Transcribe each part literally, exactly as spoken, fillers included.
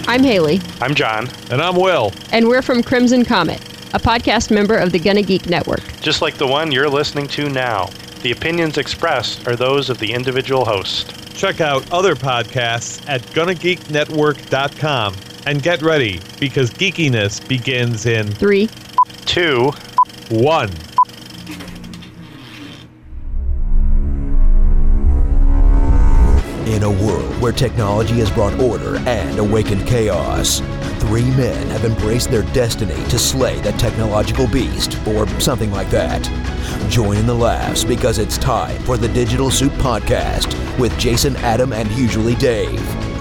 I'm Haley. I'm John. And I'm Will. And we're from Crimson Comet, a podcast member of the Gonna Geek Network. Just like the one you're listening to now. The opinions expressed are those of the individual host. Check out other podcasts at gonna geek network dot com and get ready, because geekiness begins in three, two, one. In a world where technology has brought order and awakened chaos, three men have embraced their destiny to slay the technological beast, or something like that. Join in the laughs, because it's time for the Digital Soup Podcast with Jason, Adam, and usually Dave.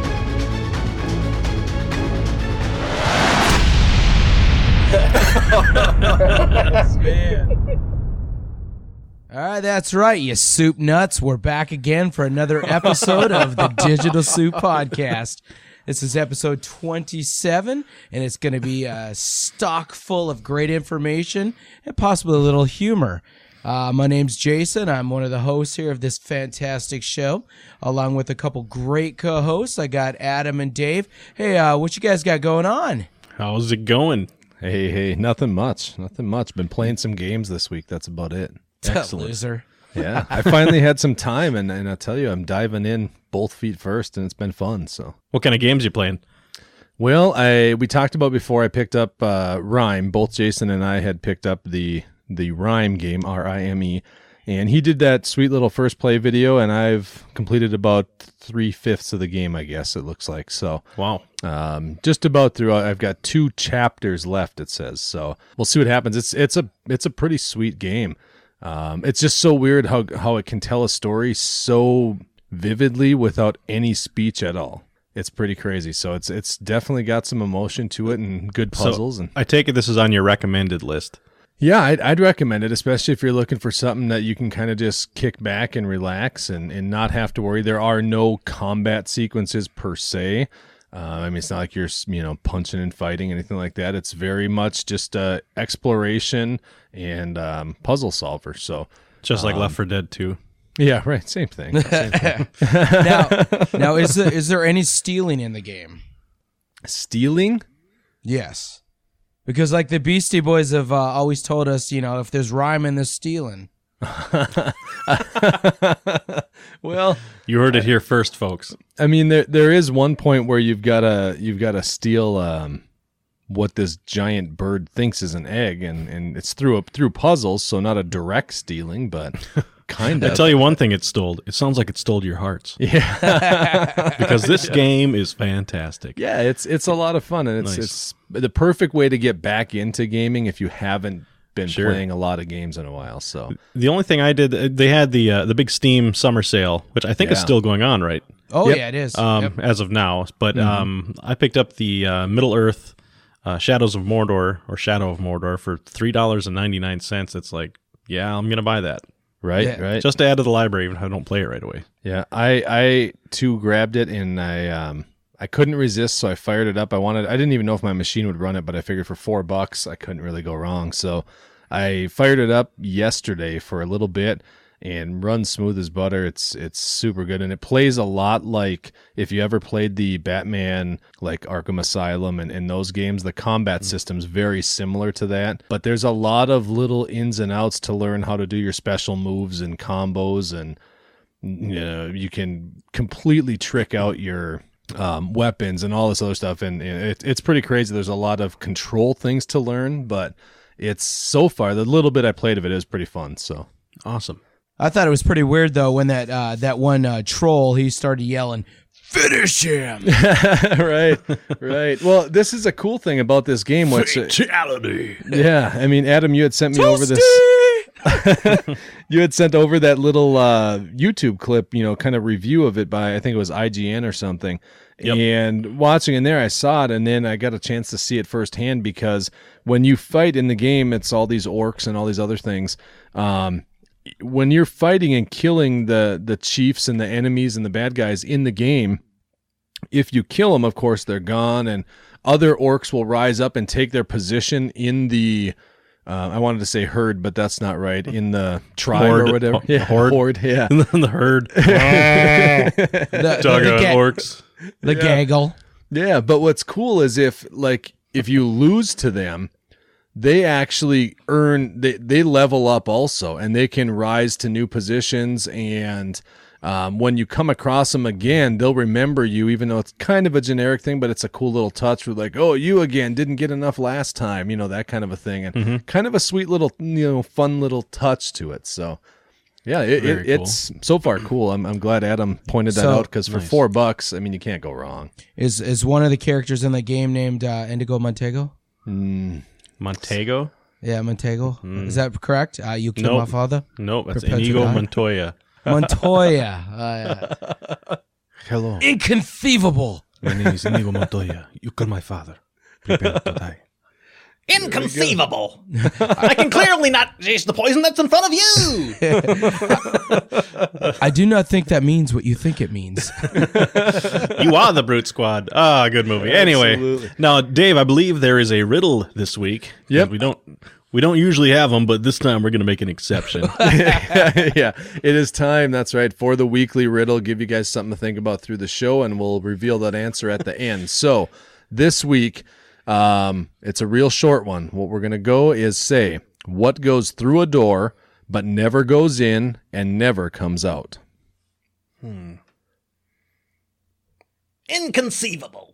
Yes, man. All right, that's right, you soup nuts. We're back again for another episode of the Digital Soup Podcast. This is episode twenty-seven, and it's going to be a stock full of great information and possibly a little humor. Uh, my name's Jason. I'm one of the hosts here of this fantastic show, along with a couple great co-hosts. I got Adam and Dave. Hey, uh, what you guys got going on? How's it going? Hey, hey, nothing much. Nothing much. Been playing some games this week. That's about it. Excellent. Loser. Yeah, I finally had some time, and, and I tell you, I'm diving in both feet first, and it's been fun. So, what kind of games you playing? Well, I we talked about before. I picked up uh, Rime. Both Jason and I had picked up the the Rime game, R I M E, and he did that sweet little first play video, and I've completed about three fifths of the game. I guess it looks like so. Wow. Um, just about through. I've got two chapters left. It says so. We'll see what happens. It's it's a it's a pretty sweet game. Um, it's just so weird how how it can tell a story so vividly without any speech at all. It's pretty crazy. So it's it's definitely got some emotion to it and good puzzles. So and I take it this is on your recommended list. Yeah, I'd, I'd recommend it, especially if you're looking for something that you can kind of just kick back and relax and, and not have to worry. There are no combat sequences per se. Uh, I mean, it's not like you're, you know, punching and fighting, anything like that. It's very much just uh, exploration and um, puzzle solver. So just like um, Left four Dead two. Yeah, right. Same thing. Same thing. now, now is there, is there any stealing in the game? Stealing? Yes, because like the Beastie Boys have uh, always told us, you know, if there's rhyming, there's stealing. Well, you heard it here first, folks. I mean, there there is one point where you've got to you've got to steal um, what this giant bird thinks is an egg, and, and it's through a, through puzzles, so not a direct stealing, but kind of. I tell you one thing, it stole. It sounds like it stole your hearts. Yeah, because this yeah. game is fantastic. Yeah, it's it's a lot of fun, and it's nice. It's the perfect way to get back into gaming if you haven't been sure. playing a lot of games in a while. So the only thing I did, they had the uh, the big Steam summer sale, which I think yeah. is still going on, right? Oh yep. yeah, it is. Um, yep. As of now, but mm-hmm. um, I picked up the uh, Middle Earth uh, Shadows of Mordor or Shadow of Mordor for three dollars and ninety nine cents. It's like, yeah, I'm gonna buy that. Right, yeah. right. Just to add to the library, even if I don't play it right away. Yeah, I I too grabbed it, and I um I couldn't resist, so I fired it up. I wanted I didn't even know if my machine would run it, but I figured for four bucks I couldn't really go wrong. So I fired it up yesterday for a little bit and runs smooth as butter. It's it's super good, and it plays a lot like if you ever played the Batman, like Arkham Asylum and, and those games. The combat mm-hmm. system's very similar to that, but there's a lot of little ins and outs to learn how to do your special moves and combos, and you know, you can completely trick out your um, weapons and all this other stuff, and, and it, it's pretty crazy. There's a lot of control things to learn, but it's so far, the little bit I played of it is pretty fun. So awesome. I thought it was pretty weird though when that uh, that one uh, troll, he started yelling, "Finish him!" right, right. Well, this is a cool thing about this game. Which, Fatality. Yeah, I mean, Adam, you had sent me Toasty! over this. You had sent over that little uh, YouTube clip, you know, kind of review of it by, I think it was I G N or something. Yep. And watching in there, I saw it, and then I got a chance to see it firsthand, because when you fight in the game, it's all these orcs and all these other things. Um, when you're fighting and killing the, the chiefs and the enemies and the bad guys in the game, if you kill them, of course, they're gone, and other orcs will rise up and take their position in the... Uh, I wanted to say herd, but that's not right. In the tribe horde, or whatever. Yeah, horde. horde yeah. the herd. the, Dog the, the, orcs. The yeah. gaggle. Yeah, but what's cool is if like if you lose to them, they actually earn they, they level up also, and they can rise to new positions, and um, when you come across them again, they'll remember you, even though it's kind of a generic thing, but it's a cool little touch with like, oh, you again, didn't get enough last time, you know, that kind of a thing, and Mm-hmm. kind of a sweet little, you know, fun little touch to it. So yeah, it, it, Very cool. it's so far cool. I'm, I'm glad Adam pointed that So- out, because for Nice. four bucks, I mean, you can't go wrong. Is is one of the characters in the game named uh, Indigo Montego? Montego? Yeah, Montego. Is that correct? Uh, you killed Nope. my father. Nope, that's Perpetual Inigo God? Montoya. Montoya. Uh, yeah. Hello. Inconceivable. My name is Inigo Montoya. You killed my father. Prepare to die. Inconceivable! I can clearly not chase the poison that's in front of you! I do not think that means what you think it means. You are the Brute Squad. Ah, good movie. Anyway, Absolutely. now Dave, I believe there is a riddle this week. 'Cause Yep. We don't we don't usually have them, but this time we're going to make an exception. Yeah, it is time. That's right, for the weekly riddle. Give you guys something to think about through the show, and we'll reveal that answer at the end. So this week, um, it's a real short one. What we're going to go is say, what goes through a door but never goes in and never comes out? Inconceivable!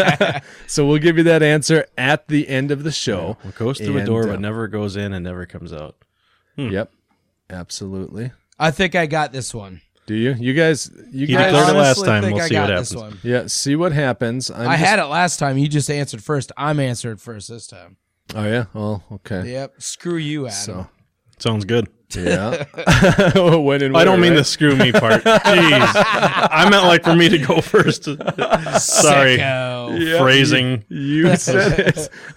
So we'll give you that answer at the end of the show. What goes through a And, door uh, but never goes in and never comes out. Yep, absolutely. I think I got this one. Do you? You guys, you He I guys, declared it last honestly time. think We'll I see got what this happens. one. yeah, see what happens. I'm I just- had it last time. You just answered first. I'm answered first this time. Oh yeah. Oh, okay. Yep. Screw you, Adam. So Sounds good. yeah. When and I don't where, mean right? the screw me part. Jeez. I meant like for me to go first. Sorry. Sicko. Phrasing. You said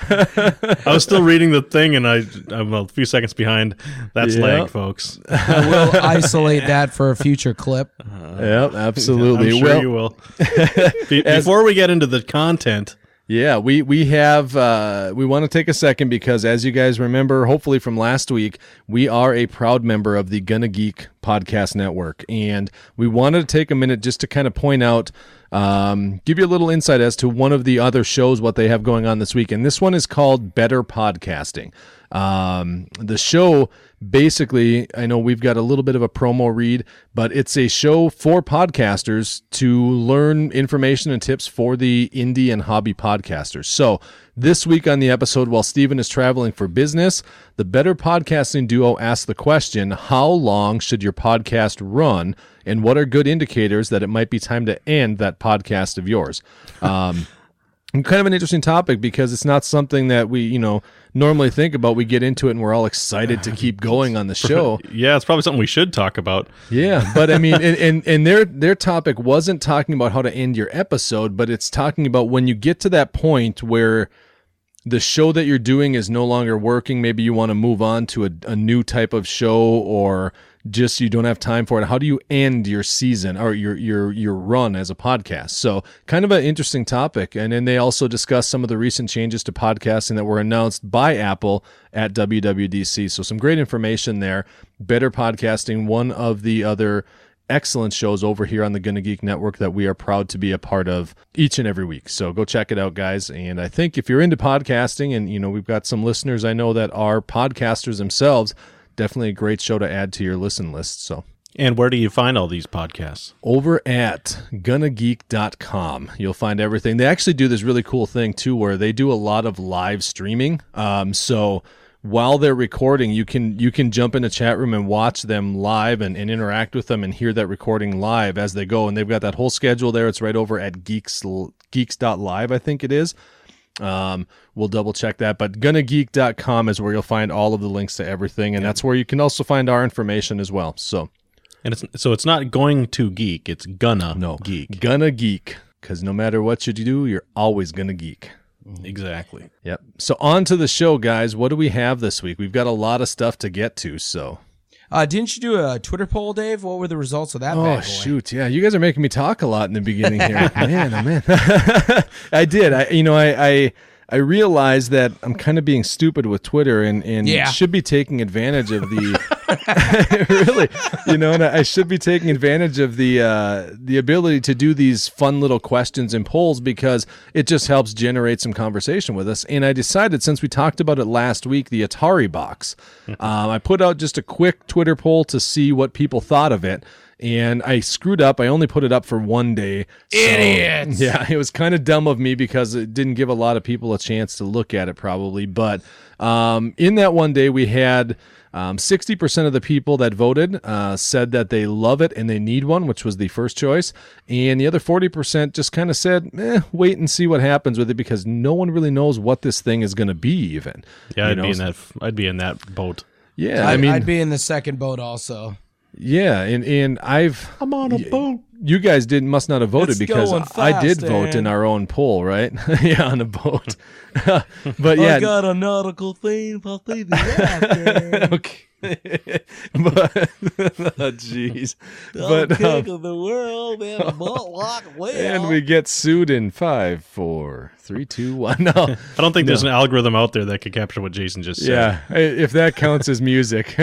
it. I was still reading the thing and I, I'm a few seconds behind. That's Yeah. lag, folks. I will isolate that for a future clip. Yep, absolutely. I'm sure well, you will. Be- before we get into the content, yeah, we we have uh, we want to take a second because, as you guys remember, hopefully from last week, we are a proud member of the Gonna Geek Podcast Network, and we wanted to take a minute just to kind of point out, um, give you a little insight as to one of the other shows, what they have going on this week, and this one is called Better Podcasting. Um, the show basically, I know we've got a little bit of a promo read, but it's a show for podcasters to learn information and tips for the indie and hobby podcasters. So this week on the episode, while Steven is traveling for business, the Better Podcasting duo asks the question, how long should your podcast run, and what are good indicators that it might be time to end that podcast of yours? Um, And kind of an interesting topic because it's not something that we, you know, normally think about. We get into it and we're all excited to keep going on the show. yeah, it's probably something we should talk about. Yeah, but I mean, and, and and their their topic wasn't talking about how to end your episode, but it's talking about when you get to that point where the show that you're doing is no longer working. Maybe you want to move on to a, a new type of show, or just you don't have time for it. How do you end your season or your your your run as a podcast? So kind of an interesting topic. And then they also discuss some of the recent changes to podcasting that were announced by Apple at W W D C. So some great information there. Better Podcasting, one of the other excellent shows over here on the Gonna Geek Network that we are proud to be a part of each and every week. So go check it out, guys. And I think if you're into podcasting, and you know, we've got some listeners I know that are podcasters themselves, definitely a great show to add to your listen list. So And where do you find all these podcasts? over at gonna geek dot com, you'll find everything. They actually do this really cool thing too, where they do a lot of live streaming. Um, so while they're recording, you can you can jump in the chat room and watch them live and, and interact with them and hear that recording live as they go. And they've got that whole schedule there. It's right over at geeks geeks dot live, I think it is. Um, we'll double check that, but gonna geek dot com is where you'll find all of the links to everything, and that's where you can also find our information as well. So And it's so it's not going to geek, it's gonna no geek. gonna geek, because no matter what you do, you're always gonna geek. Exactly. Yep. So on to the show, guys. What do we have this week? We've got a lot of stuff to get to. So Uh, didn't you do a Twitter poll, Dave? What were the results of that? oh bad boy? shoot, yeah, you guys are making me talk a lot in the beginning here. man, oh man, I did. I you know I. I I realize that I'm kind of being stupid with Twitter and, and Yeah. should be taking advantage of the Really, you know, and I should be taking advantage of the uh, the ability to do these fun little questions and polls because it just helps generate some conversation with us. And I decided, since we talked about it last week, the Atari box, um, I put out just a quick Twitter poll to see what people thought of it. And I screwed up. I only put it up for one day. So, Idiots! Yeah, it was kind of dumb of me because it didn't give a lot of people a chance to look at it probably. But um, in that one day, we had um, sixty percent of the people that voted uh, said that they love it and they need one, which was the first choice. And the other forty percent just kind of said, eh, wait and see what happens with it because no one really knows what this thing is going to be even. Yeah, You I'd know? be in that. I'd be in that boat. Yeah, I I mean, I'd be in the second boat also. yeah, and, and I've... I'm on a boat. You guys didn't must not have voted It's because going I did fast, vote in Dan. our own poll, right? Yeah, on a boat. But yeah, a nautical theme for T V after. okay. But oh, jeez. But um, of the world in a boat like well. and we get sued in five, four, three, two, one. No, I don't think there's an algorithm out there that could capture what Jason just said. yeah, i- if that counts as music.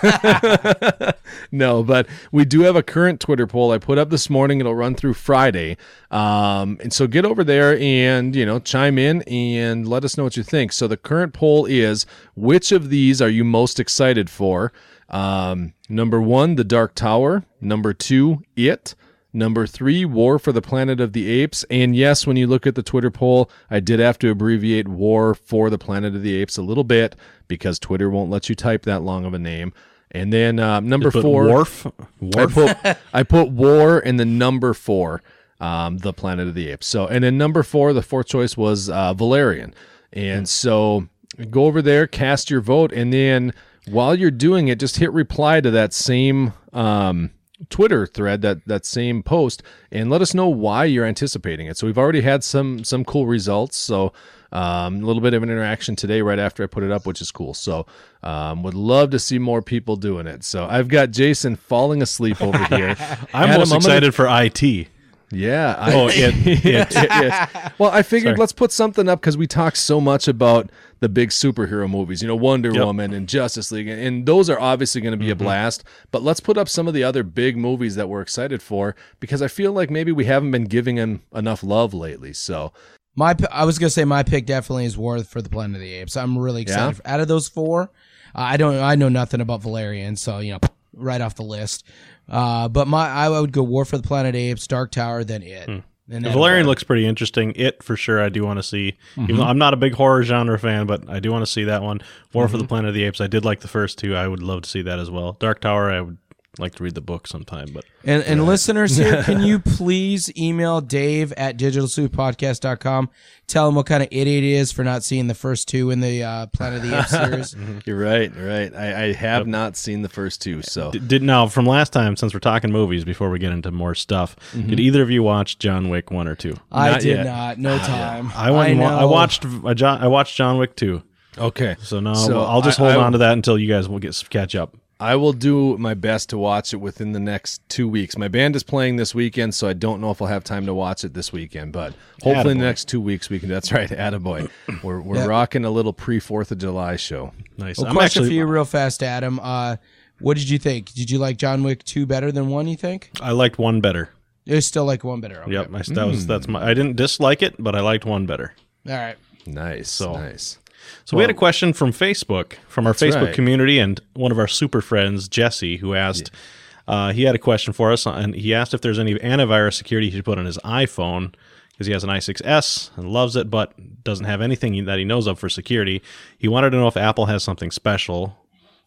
No, but we do have a current Twitter poll I put up this morning. It'll run through Friday. Um, and so get over there and, you know, chime in and let us know what you think. So the current poll is, which of these are you most excited for? Um, number one, The Dark Tower. Number two, It. Number three, War for the Planet of the Apes. And yes, when you look at the Twitter poll, I did have to abbreviate War for the Planet of the Apes a little bit because Twitter won't let you type that long of a name. And then uh, number Put four, Wharf. I Wharf. put I put War and the number four, um, the Planet of the Apes. So, and then number four, the fourth choice was uh, Valerian. And so, go over there, cast your vote, and then while you're doing it, just hit reply to that same um, Twitter thread, that that same post, and let us know why you're anticipating it. So we've already had some some cool results. So. Um, a little bit of an interaction today right after I put it up, which is cool. So um, would love to see more people doing it. So I've got Jason falling asleep over here. I'm Adam, most gonna- excited for I T. Yeah. I, Oh, it, it. yes. Well, I figured Sorry. let's put something up because we talk so much about the big superhero movies, you know, Wonder Yep. Woman and Justice League, and, and those are obviously going to be Mm-hmm. a blast. But let's put up some of the other big movies that we're excited for because I feel like maybe we haven't been giving them enough love lately. So My, p- I was gonna say my pick definitely is War for the Planet of the Apes. I'm really excited. Yeah? For, out of those four, uh, I don't, I know nothing about Valerian, so you know, right off the list. Uh, but my, I would go War for the Planet of the Apes, Dark Tower, then It. Hmm. And then Valerian looks pretty interesting. It for sure I do want to see. Even though I'm not a big horror genre fan, but I do want to see that one. War for the Planet of the Apes. I did like the first two. I would love to see that as well. Dark Tower, I would like to read the book sometime, but And, and listeners here, can you please email Dave at digital soup podcast dot com? Tell him what kind of idiot he is for not seeing the first two in the uh, Planet of the Apes series. you're right, you're right. I, I have not seen the first two. So D- did now from last time, since we're talking movies, before we get into more stuff, did either of you watch John Wick one or two? I Not did yet. not. No time. I went. and wa- I know. watched. I, John, I watched John Wick two. okay. So now So I'll just I- hold I- on to that until you guys will get catch up. I will do my best to watch it within the next two weeks. My band is playing this weekend, so I don't know if I'll have time to watch it this weekend, but hopefully in the Attaboy. next two weeks we can. That's right, attaboy. We're we're Yeah. rocking a little pre Fourth of July show. Nice. Well, I'm question actually. for you, real fast, Adam. Uh, what did you think? Did you like John Wick two better than one? You think? I liked one better. You still like one better. Okay. Yep. I, that was that's my. I didn't dislike it, but I liked one better. All right. Nice, So- nice. So we had a question from Facebook, from our That's Facebook right. community, and one of our super friends, Jesse, who asked, uh, he had a question for us, and he asked if there's any antivirus security he should put on his iPhone, because he has an i six S and loves it, but doesn't have anything that he knows of for security. He wanted to know if Apple has something special,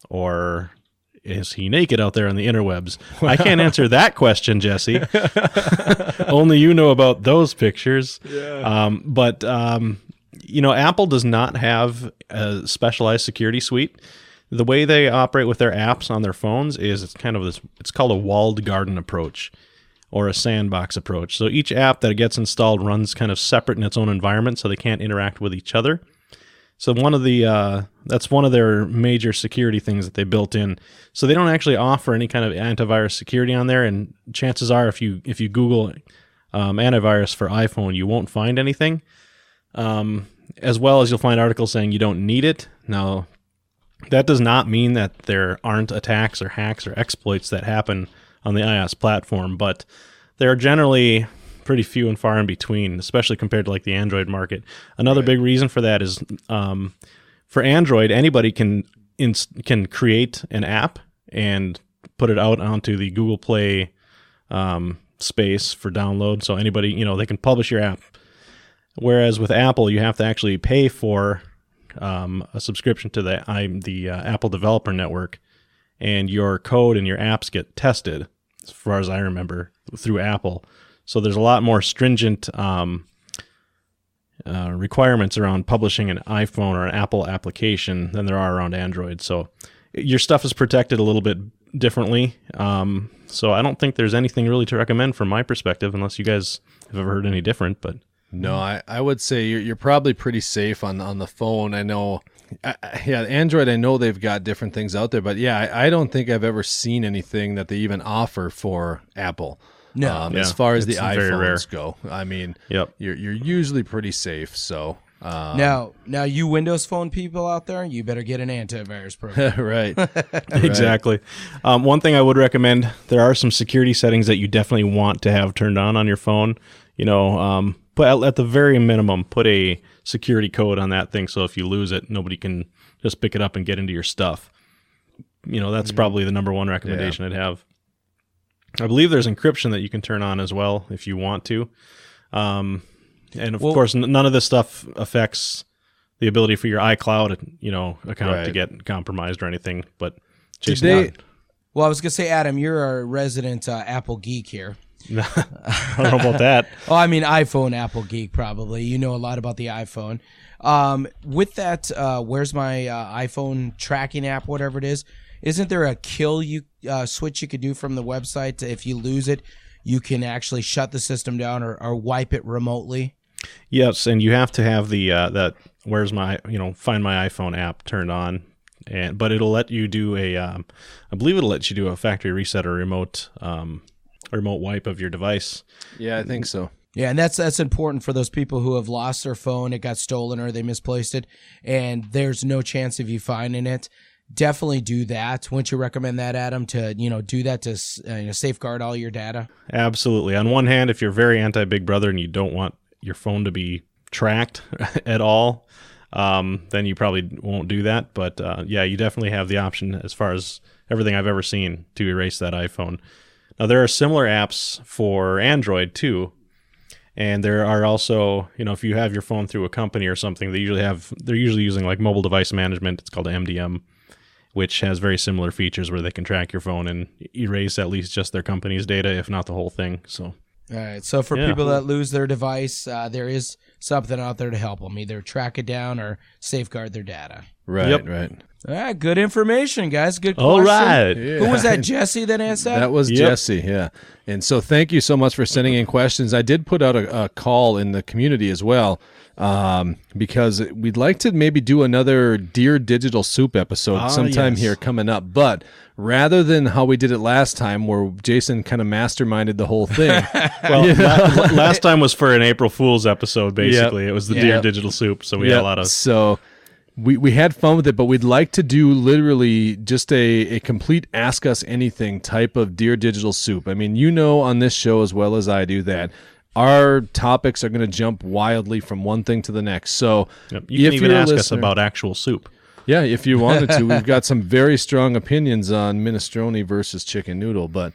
or is he naked out there on the interwebs? I can't answer that question, Jesse. Only you know about those pictures. Um, but... Um, You know, Apple does not have a specialized security suite. The way they operate with their apps on their phones is it's kind of this, it's called a walled garden approach or a sandbox approach. So each app that gets installed runs kind of separate in its own environment so they can't interact with each other. So one of the, uh, that's one of their major security things that they built in. So they don't actually offer any kind of antivirus security on there. And chances are if you, if you Google um, antivirus for iPhone, you won't find anything. Um, as well as you'll find articles saying you don't need it. Now, That does not mean that there aren't attacks or hacks or exploits that happen on the iOS platform, but they're generally pretty few and far in between, especially compared to like the Android market. Another right. big reason for that is um, for Android, anybody can ins- can create an app and put it out onto the Google Play um, space for download. So anybody, you know, they can publish your app. Whereas with Apple, you have to actually pay for um, a subscription to the I, the uh, Apple Developer Network, and your code and your apps get tested, as far as I remember, through Apple. So there's a lot more stringent um, uh, requirements around publishing an iPhone or an Apple application than there are around Android. So your stuff is protected a little bit differently. Um, so I don't think there's anything really to recommend from my perspective, unless you guys have ever heard any different. But no, I, I would say you're you're probably pretty safe on on the phone. I know, I, yeah, Android. I know they've got different things out there, but yeah, I, I don't think I've ever seen anything that they even offer for Apple. No, um, yeah, as far as the iPhones go, I mean, yep. you're you're usually pretty safe. So um, now, now you Windows Phone people out there, you better get an antivirus program. right, exactly. Um, one thing I would recommend: there are some security settings that you definitely want to have turned on on your phone. You know, um, put at the very minimum, put a security code on that thing, so if you lose it, nobody can just pick it up and get into your stuff. You know, that's probably the number one recommendation yeah. I'd have. I believe there's encryption that you can turn on as well if you want to. Um, and of well, course, n- none of this stuff affects the ability for your iCloud, you know, account right. to get compromised or anything. But Jason, they, well, I was gonna say, Adam, you're a resident uh, Apple geek here. I don't know about that. Oh, I mean, iPhone Apple geek probably. You know a lot about the iPhone. Um, with that, uh, where's my uh, iPhone tracking app, whatever it is? Isn't there a kill you uh, switch you could do from the website? If you lose it, you can actually shut the system down or, or wipe it remotely. Yes, and you have to have the uh, that where's my you know Find My iPhone app turned on, and but it'll let you do a um, I believe it'll let you do a factory reset or remote um, remote wipe of your device. Yeah, I think so. Yeah, and that's that's important for those people who have lost their phone, it got stolen or they misplaced it, and there's no chance of you finding it. Definitely do that. Wouldn't you recommend that, Adam, to you know do that to uh, you know, safeguard all your data? Absolutely. On one hand, if you're very anti-Big Brother and you don't want your phone to be tracked at all, um, then you probably won't do that. But uh, yeah, you definitely have the option, as far as everything I've ever seen, to erase that iPhone. Now, there are similar apps for Android too. And there are also, you know, if you have your phone through a company or something, they usually have, they're usually using like mobile device management. It's called M D M, which has very similar features where they can track your phone and erase at least just their company's data, if not the whole thing. So, all right. So for yeah. people that lose their device, uh, there is something out there to help them, either track it down or safeguard their data. Right, yep. right. All right, good information, guys. Good question. All right. Yeah. Who was that, Jesse, that asked that? That was yep. Jesse, yeah. And so thank you so much for sending in questions. I did put out a, a call in the community as well, um, because we'd like to maybe do another Dear Digital Soup episode ah, sometime yes. here coming up. But rather than how we did it last time, where Jason kind of masterminded the whole thing. well, you know? la- last time was for an April Fool's episode, basically. Yep. It was the yep. Dear Digital Soup, so we yep. had a lot of... So... We we had fun with it, but we'd like to do literally just a, a complete Ask Us Anything type of Dear Digital Soup. I mean, you know on this show as well as I do that our topics are going to jump wildly from one thing to the next. So yep. you can even ask listener, us about actual soup. Yeah, if you wanted to. We've got some very strong opinions on minestrone versus chicken noodle, but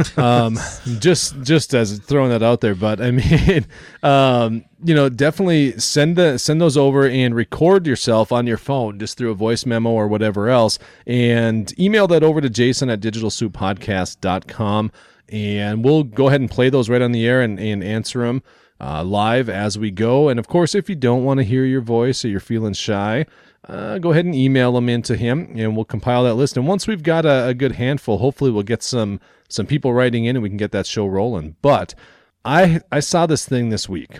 um, just just as throwing that out there. But I mean, um, you know, definitely send the send those over and record yourself on your phone just through a voice memo or whatever else, and email that over to Jason at digital soup podcast dot com, and we'll go ahead and play those right on the air and, and answer them uh, live as we go. And of course, if you don't want to hear your voice or you're feeling shy, Uh, go ahead and email them in to him, and we'll compile that list. And once we've got a, a good handful, hopefully we'll get some some people writing in, and we can get that show rolling. But I I saw this thing this week,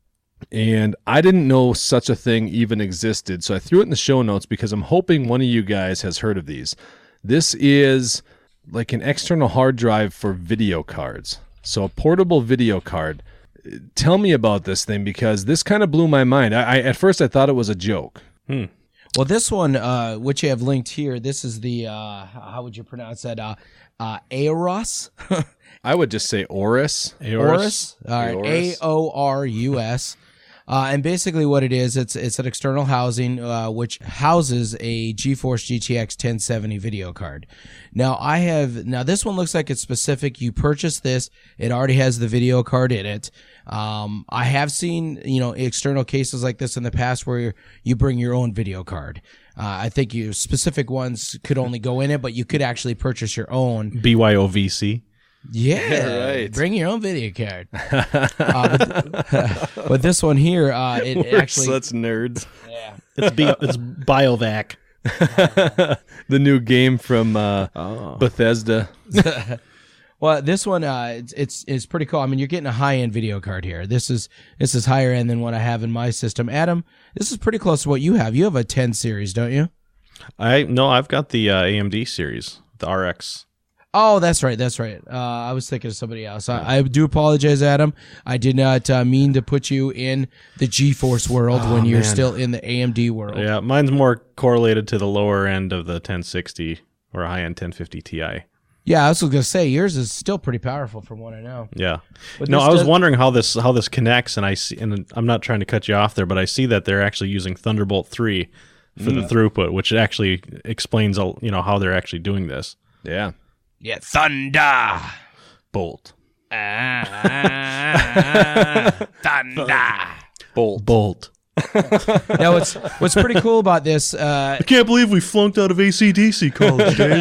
and I didn't know such a thing even existed. So I threw it in the show notes because I'm hoping one of you guys has heard of these. This is like an external hard drive for video cards. So a portable video card. Tell me about this thing, because this kind of blew my mind. I, I at first I thought it was a joke. Hmm. Well, this one, uh, which you have linked here, this is the uh, how would you pronounce that? Uh, uh, Aorus. I would just say Aorus. Aorus. All right. A O R U S. Uh, and basically what it is, it's it's an external housing uh, which houses a GeForce G T X ten seventy video card. Now I have now this one looks like it's specific. You purchase this, it already has the video card in it. Um, I have seen you know external cases like this in the past where you bring your own video card. Uh, I think you specific ones could only go in it, but you could actually purchase your own. B Y O V C. Yeah, right. Bring your own video card. uh, but, but this one here, uh, it We're actually such nerds. yeah. It's B- it's Biovac. The new game from uh, Oh. Bethesda. Well, this one, uh, it's, it's it's pretty cool. I mean, you're getting a high end video card here. This is this is higher end than what I have in my system. Adam, this is pretty close to what you have. You have a ten series, don't you? I no, I've got the uh, A M D series, the R X. Oh, that's right. That's right. Uh, I was thinking of somebody else. I, I do apologize, Adam. I did not uh, mean to put you in the GeForce world Oh, when you're man. still in the A M D world. Yeah, mine's more correlated to the lower end of the ten sixty or high end ten fifty Ti. Yeah, I was going to say yours is still pretty powerful from what I know. Yeah. But no, this I was does- wondering how this how this connects, and I see, and I'm not trying to cut you off there, but I see that they're actually using Thunderbolt three for Mm. the throughput, which actually explains a- you know how they're actually doing this. Yeah. Yeah, Thunder. Bolt. Thunder. Bolt. Bolt. Now, what's what's pretty cool about this? Uh, I can't believe we flunked out of A C D C college, Dave.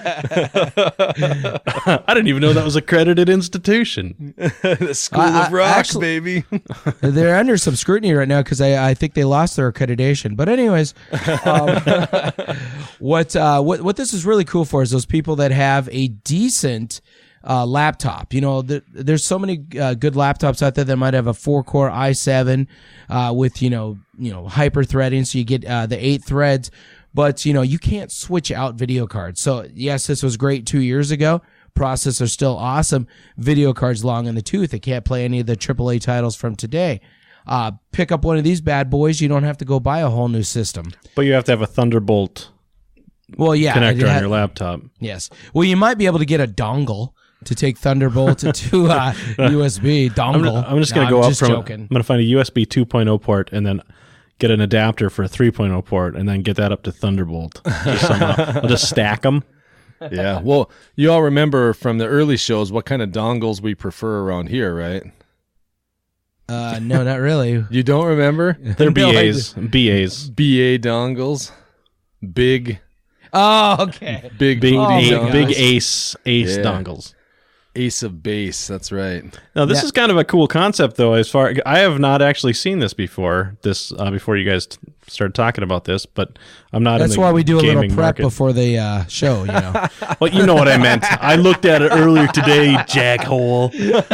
I didn't even know that was a accredited institution. The School I- of I Rock, actually- baby. they're under some scrutiny right now because I, I think they lost their accreditation. But anyways, um, what uh, what what this is really cool for is those people that have a decent uh, laptop. You know, th- there's so many uh, good laptops out there that might have a four core i seven uh, with you know you know hyper threading, so you get uh, the eight threads. But you know you can't switch out video cards. So yes, this was great two years ago. Processor still awesome. Video cards long in the tooth. It can't play any of the triple A titles from today. Uh, pick up one of these bad boys. You don't have to go buy a whole new system. But you have to have a Thunderbolt Well, yeah, connector it ha- on your laptop. Yes. Well, you might be able to get a dongle to take Thunderbolt to uh, U S B dongle. I'm, gonna- I'm just No, going to go I'm up just from. joking. I'm going to find a U S B two point oh port and then get an adapter for a three point oh port and then get that up to Thunderbolt. Just somehow. I'll just stack them. Yeah. Well, you all remember from the early shows what kind of dongles we prefer around here, right? Uh, no, not really. You don't remember? They're No, B I As. B As. B A dongles. Big, Oh, okay. big, Big, Oh a- my gosh. big Ace Ace Yeah. dongles. ace of base. That's right. Now this Yeah. is kind of a cool concept, though. As far I have not actually seen this before. This uh, before you guys t- started talking about this, but I'm not. That's in the why we do a little gaming prep market. before the uh, show, you know. Well, you know what I meant. I looked at it earlier today, jackhole.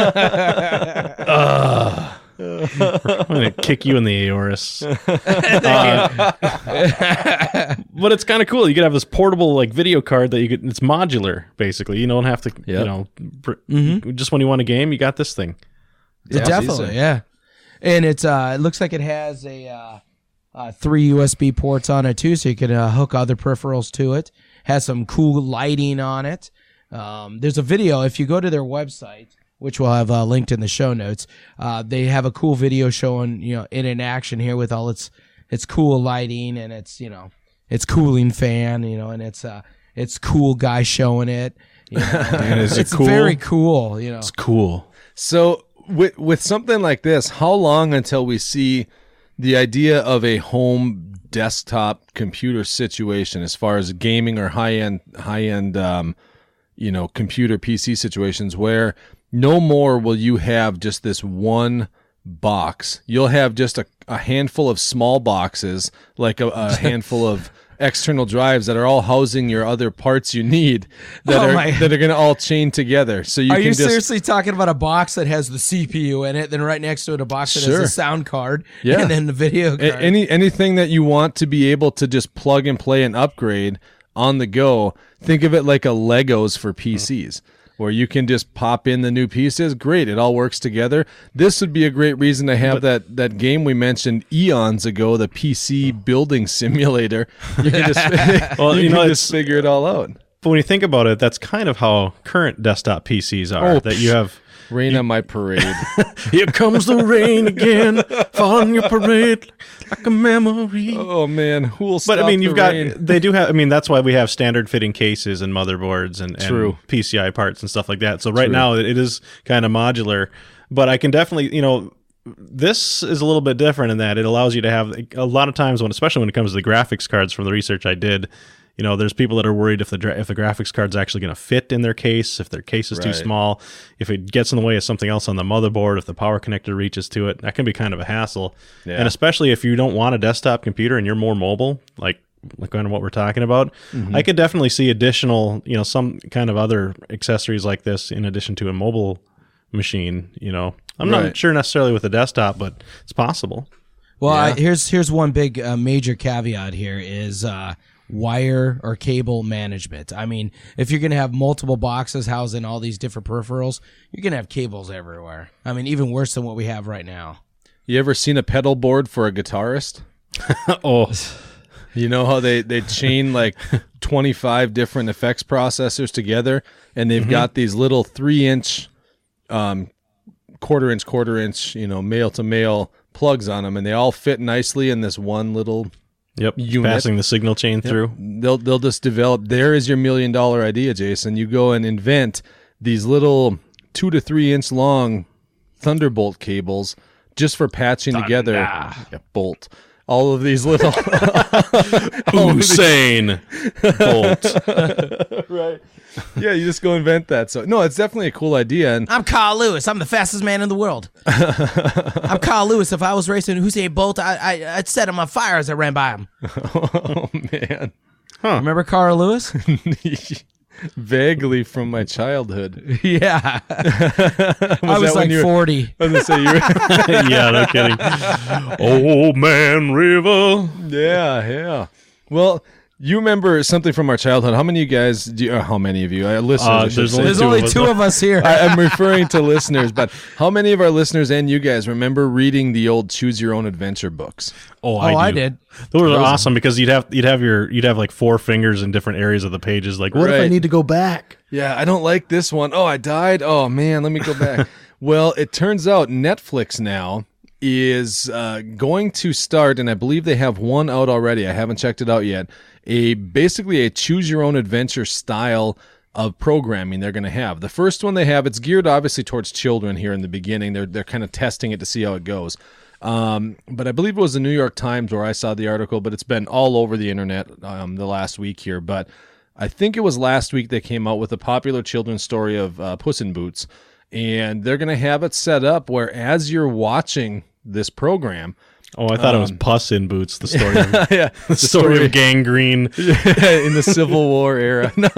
Ugh. I'm gonna kick you in the aorus. Uh, but it's kind of cool. You could have this portable like video card that you could. It's modular, basically. You don't have to, you Yep. know, pr- just when you want a game, you got this thing. Yeah, Definitely, easy. yeah. And it's uh, it looks like it has a uh, uh, three U S B ports on it too, so you can uh, hook other peripherals to it. Has some cool lighting on it. Um, there's a video if you go to their website, which we'll have uh, linked in the show notes. Uh, they have a cool video showing you know it in action here with all its its cool lighting and its you know its cooling fan, you know, and it's uh it's cool guy showing it. You know. And is it it's cool? very cool, you know. It's cool. So with with something like this, how long until we see the idea of a home desktop computer situation as far as gaming or high end high end um, you know computer P C situations where no more will you have just this one box. You'll have just a, a handful of small boxes, like a, a handful of external drives that are all housing your other parts you need that Oh are my- that are going to all chain together. So you Are can you just seriously talking about a box that has the C P U in it, then right next to it a box that Sure. has the sound card, Yeah. and then the video card? A- any anything that you want to be able to just plug and play and upgrade on the go, think of it like a Legos for P Cs, where you can just pop in the new pieces. Great, it all works together. This would be a great reason to have but, that that game we mentioned eons ago, the P C building simulator. You can just well, you, you know, just figure it all out. But when you think about it, that's kind of how current desktop P Cs are. Oh, that you have rain you, on my parade. Here comes the rain again, fall on your parade like a memory. Oh man, who will stop But I mean, you've the got rain? they do have. I mean, that's why we have standard fitting cases and motherboards and, True. and P C I parts and stuff like that. So right True. now it is kind of modular. But I can definitely, you know, this is a little bit different in that it allows you to have a lot of times when, especially when it comes to the graphics cards from the research I did. You know, there's people that are worried if the if the graphics card's actually going to fit in their case, if their case is Right. too small, if it gets in the way of something else on the motherboard, if the power connector reaches to it, that can be kind of a hassle. Yeah. And especially if you don't want a desktop computer and you're more mobile, like like kind of what we're talking about, Mm-hmm. I could definitely see additional, you know, some kind of other accessories like this in addition to a mobile machine. You know, I'm Right. not sure necessarily with a desktop, but it's possible. Well, Yeah. I, here's here's one big uh, major caveat here is uh, wire or cable management. I mean, if you're going to have multiple boxes housing all these different peripherals, you're going to have cables everywhere. I mean, even worse than what we have right now. You ever seen a pedal board for a guitarist? Oh, You know how they, they chain like twenty-five different effects processors together, and they've Mm-hmm. got these little three inch, um, quarter inch, quarter inch, you know, male to male plugs on them, and they all fit nicely in this one little yep, unit. passing the signal chain through. They'll they'll just develop. There is your million dollar idea, Jason. You go and invent these little two to three inch long Thunderbolt cables just for patching together. Yeah, bolt. All of these little Usain Bolt. right. Yeah, you just go invent that. So no, it's definitely a cool idea. And I'm Carl Lewis. I'm the fastest man in the world. I'm Carl Lewis. If I was racing Usain Bolt, I, I, I'd set him on fire as I ran by him. oh man, Remember Carl Lewis? vaguely from my childhood. Yeah. Was I was that when like you were- forty. I was gonna say you were- Yeah, no kidding. Old Man River. yeah, yeah. Well, you remember something from our childhood. How many of you guys? Do you, uh, how many of you? Uh, listeners. Uh, I should there's say. only There's two only of us. two of us here. I, I'm referring to listeners, but how many of our listeners and you guys remember reading the old Choose Your Own Adventure books? Oh, oh, I, do. I did. Those are Those are- awesome because you'd have you'd have your you'd have like four fingers in different areas of the pages. Like, what if I Right. need to go back? Yeah, I don't like this one. Oh, I died. Oh man, let me go back. Well, it turns out Netflix now is uh, going to start, and I believe they have one out already. I haven't checked it out yet. A basically a choose your own adventure style of programming they're going to have. The first one they have, it's geared obviously towards children here in the beginning. They're they're kind of testing it to see how it goes. Um, but I believe it was the New York Times where I saw the article, but it's been all over the internet um, the last week here. But I think it was last week they came out with a popular children's story of uh, Puss in Boots, and they're going to have it set up where as you're watching this program, Oh, I thought it was Puss in Boots. The story, of, yeah, the story, of gangrene. in the Civil War era. No,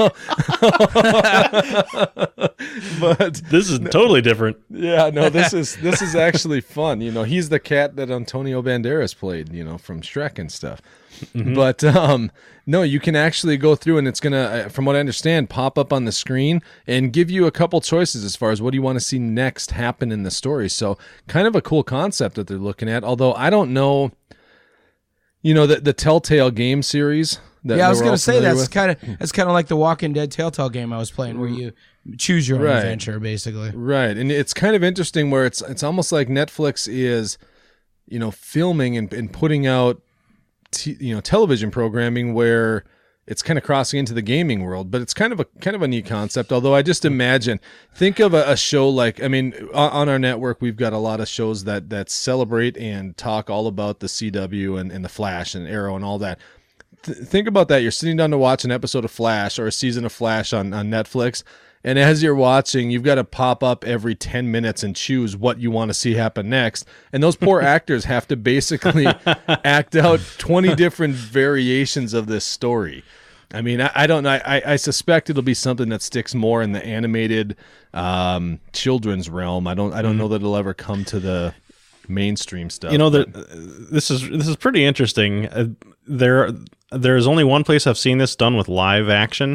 but This is totally different. yeah, no, this is this is actually fun. You know, he's the cat that Antonio Banderas played, you know, from Shrek and stuff. But um, no, you can actually go through and it's gonna, uh, from what I understand, pop up on the screen and give you a couple choices as far as what do you want to see next happen in the story. So kind of a cool concept that they're looking at. Although I don't know, you know, the the Telltale game series. That Yeah, I that was we're gonna all say familiar that's with. kind of that's kind of like the Walking Dead Telltale game I was playing, where you choose your own Right. adventure, basically. Right, and it's kind of interesting where it's it's almost like Netflix is, you know, filming and, and putting out, t- you know, television programming where it's kind of crossing into the gaming world, but it's kind of a kind of a neat concept. Although I just imagine, think of a, a show like, I mean, on, on our network we've got a lot of shows that that celebrate and talk all about the C W and, and the Flash and Arrow and all that. Th- think about that. You're sitting down to watch an episode of Flash or a season of Flash on, on Netflix. And as you're watching, you've got to pop up every ten minutes and choose what you want to see happen next. And those poor actors have to basically act out twenty different variations of this story. I mean, I, I don't know. I, I suspect it'll be something that sticks more in the animated um, children's realm. I don't. I don't know that it'll ever come to the mainstream stuff. You know, the, but- this is this is pretty interesting. Uh, there, there is only one place I've seen this done with live action,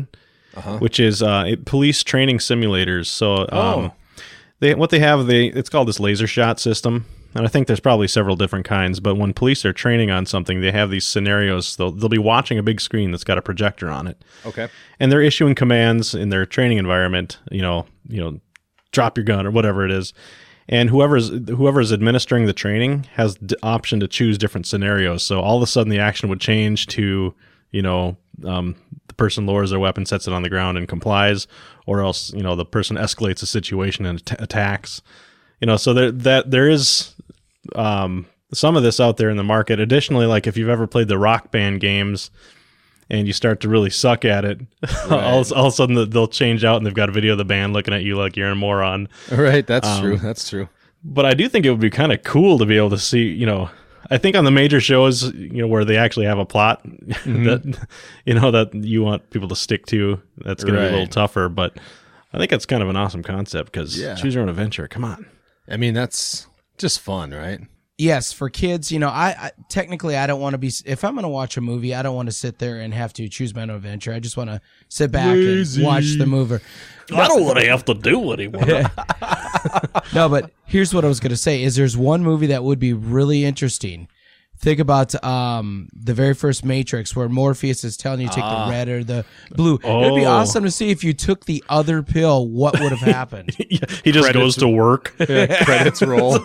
uh-huh. which is uh, it, police training simulators. So, um, Oh. they what they have they it's called this laser shot system, and I think there's probably several different kinds. But when police are training on something, they have these scenarios. They'll they'll be watching a big screen that's got a projector on it. Okay. And they're issuing commands in their training environment. You know, you know, drop your gun or whatever it is. And whoever's whoever's administering the training has the option to choose different scenarios. So all of a sudden, the action would change to, you know, um, the person lowers their weapon, sets it on the ground, and complies, or else, you know, the person escalates the situation and at- attacks. You know, so there that there is um, some of this out there in the market. Additionally, like if you've ever played the Rock Band games, and you start to really suck at it, right. all, all of a sudden they'll change out and they've got a video of the band looking at you like you're a moron. Right, that's um, true. That's true. But I do think it would be kind of cool to be able to see, you know, I think on the major shows, you know, where they actually have a plot mm-hmm. that, you know, that you want people to stick to, that's going right. to be a little tougher. But I think it's kind of an awesome concept because yeah. choose your own adventure. Come on. I mean, that's just fun, right? Yes, for kids, you know, I, I technically I don't want to be. If I'm going to watch a movie, I don't want to sit there and have to choose my own adventure. I just want to sit back Lazy. and watch the movie. I don't want to have to do anymore. No, but here's what I was going to say: is there's one movie that would be really interesting. Think about um, the very first Matrix, where Morpheus is telling you to take ah. the red or the blue. Oh. It'd be awesome to see if you took the other pill, what would have happened. yeah, he just Credits goes to work. Yeah, credits roll.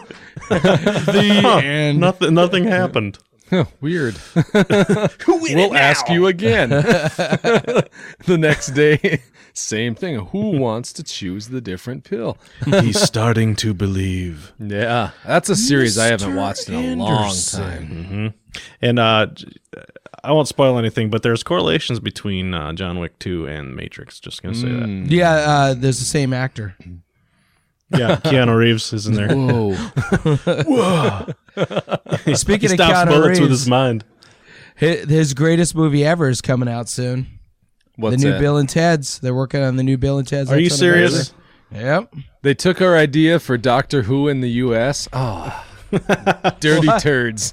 the huh, end. Nothing, nothing happened. Weird. Who we'll now? ask you again. The next day, same thing. Who wants to choose the different pill? He's starting to believe. Yeah, that's a series Mister I haven't watched in a Anderson. long time. Mm-hmm. And uh, I won't spoil anything, but there's correlations between uh, John Wick two and Matrix. Just gonna say mm. that. Yeah, uh, there's the same actor. Yeah, Keanu Reeves is in there. Whoa. Whoa. Speaking he of stops Keanu bullets Reeves, with his mind. His, his greatest movie ever is coming out soon. What's the new that? Bill and Ted's. They're working on the new Bill and Ted's. Are you serious? Yep. They took our idea for Doctor Who in the U S. Oh, dirty What? turds.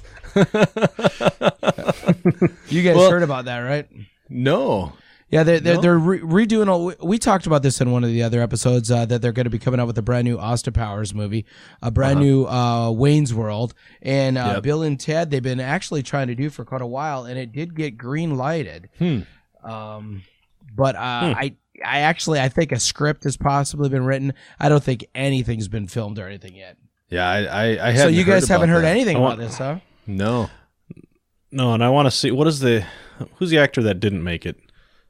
You guys Well- heard about that, right? No. Yeah, they're they're, No. they're re- redoing. All, we talked about this in one of the other episodes uh, that they're going to be coming out with a brand new Austin Powers movie, a brand Uh-huh. new uh, Wayne's World, and uh, Yep. Bill and Ted. They've been actually trying to do for quite a while, and it did get green lighted. Hmm. Um, but uh, I I actually I think a script has possibly been written. I don't think anything's been filmed or anything yet. Yeah, I I, I So hadn't you guys heard haven't about heard that. anything I about want- this, huh? No. No, and I want to see what is the who's the actor that didn't make it?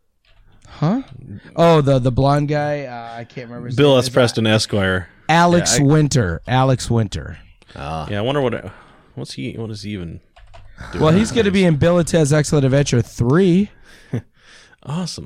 Huh? Oh, the the blonde guy. Uh, I can't remember. His Bill name. S. Is, uh, Preston Esquire. Alex Yeah, I- Winter. Alex Winter. Ah. Yeah, I wonder what what's he what is he even doing? Well, he's going to be in Bill and Ted's Excellent Adventure three. Awesome.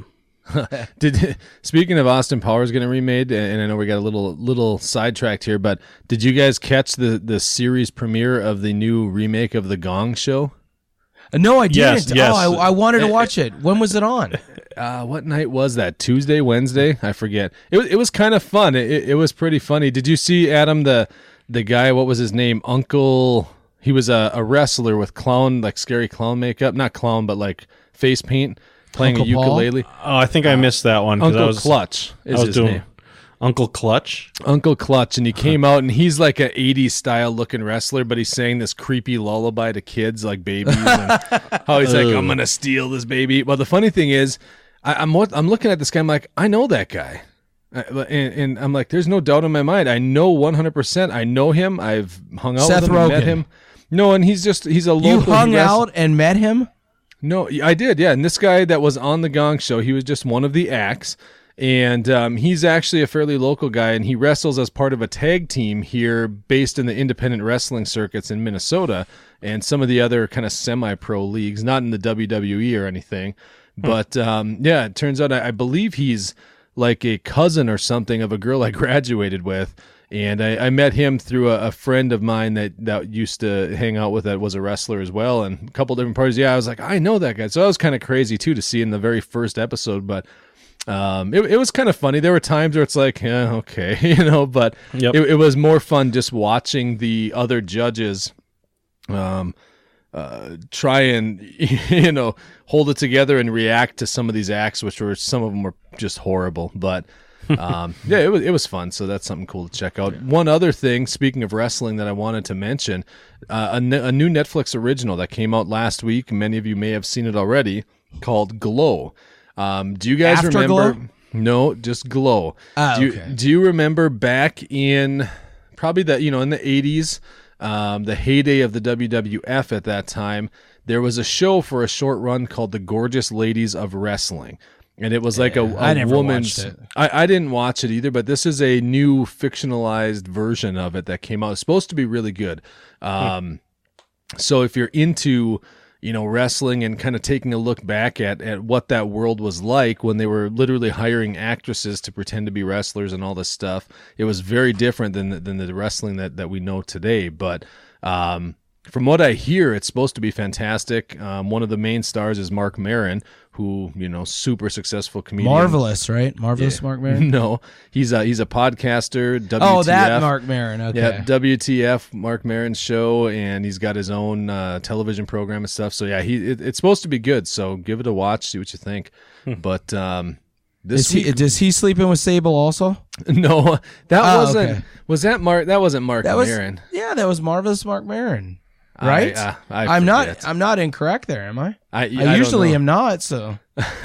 Did speaking of Austin Powers getting remade, and I know we got a little little sidetracked here, but did you guys catch the the series premiere of the new remake of The Gong Show? No, I didn't. Yes, yes. Oh, I, I wanted to watch it. When was it on? Uh, what night was that? Tuesday, Wednesday? I forget. It was it was kind of fun. It, it, it was pretty funny. Did you see Adam the the guy? What was his name? Uncle. He was a, a wrestler with clown, like scary clown makeup. Not clown, but like face paint, playing Uncle a Paul? ukulele. Oh, I think I missed that one. 'cause Uncle I was, Clutch is I was his doing name. Uncle Clutch. Uncle Clutch, and he came out, and he's like a eighties style looking wrestler, but he's saying this creepy lullaby to kids like babies, and how he's like, "I'm gonna steal this baby." Well, the funny thing is, I, I'm what I'm looking at this guy. I'm like, I know that guy, I, and, and I'm like, there's no doubt in my mind. I know one hundred percent. I know him. I've hung out Seth with him, and met Rogen. him. No, and he's just he's a local. You hung he wrest- out and met him? No, I did, yeah. And this guy that was on the Gong Show, he was just one of the acts. And um, he's actually a fairly local guy, and he wrestles as part of a tag team here based in the independent wrestling circuits in Minnesota and some of the other kind of semi-pro leagues, not in the W W E or anything. But um, yeah, it turns out I, I believe he's like a cousin or something of a girl I graduated with. And I, I met him through a, a friend of mine that, that used to hang out with that was a wrestler as well, and a couple different parties. Yeah, I was like, I know that guy. So that was kind of crazy, too, to see in the very first episode. But um, it, it was kind of funny. There were times where it's like, yeah, okay, you know, but Yep. it, it was more fun just watching the other judges um, uh, try and you know hold it together and react to some of these acts, which were some of them were just horrible. But um, yeah, it was it was fun. So that's something cool to check out. One other thing, speaking of wrestling, that I wanted to mention, uh, a, ne- a new Netflix original that came out last week. Many of you may have seen it already, called Glow. Um, do you guys Afterglow? remember? No, just Glow. Ah, do, you, okay. do you remember back in probably the you know in the eighties, um, the heyday of the W W F at that time? There was a show for a short run called The Gorgeous Ladies of Wrestling, and it was like a, a I never woman's. watched it. I, I didn't watch it either, but this is a new fictionalized version of it that came out. It's supposed to be really good. Um, so if you're into you know, wrestling and kind of taking a look back at, at what that world was like when they were literally hiring actresses to pretend to be wrestlers and all this stuff. It was very different than the, than the wrestling that, that we know today. But um, from what I hear, it's supposed to be fantastic. Um, one of the main stars is Mark Maron, who, you know, super successful comedian. Marvelous, right? Marvelous Yeah. Mark Maron? No, he's a, he's a podcaster. W T F. Oh, that Mark Maron. Okay. Yeah, W T F, Mark Maron's show, and he's got his own uh, television program and stuff. So yeah, he it, it's supposed to be good. So give it a watch, see what you think. But um, this Is he, week, does he sleep in with Sable also? no, that Oh, wasn't. okay. Was that Mark? That wasn't Mark That was Maron. yeah, that was Marvelous Mark Maron. Right? I, uh, I I'm not forget. I'm not incorrect there, am I? I, I, I don't usually know. am not, so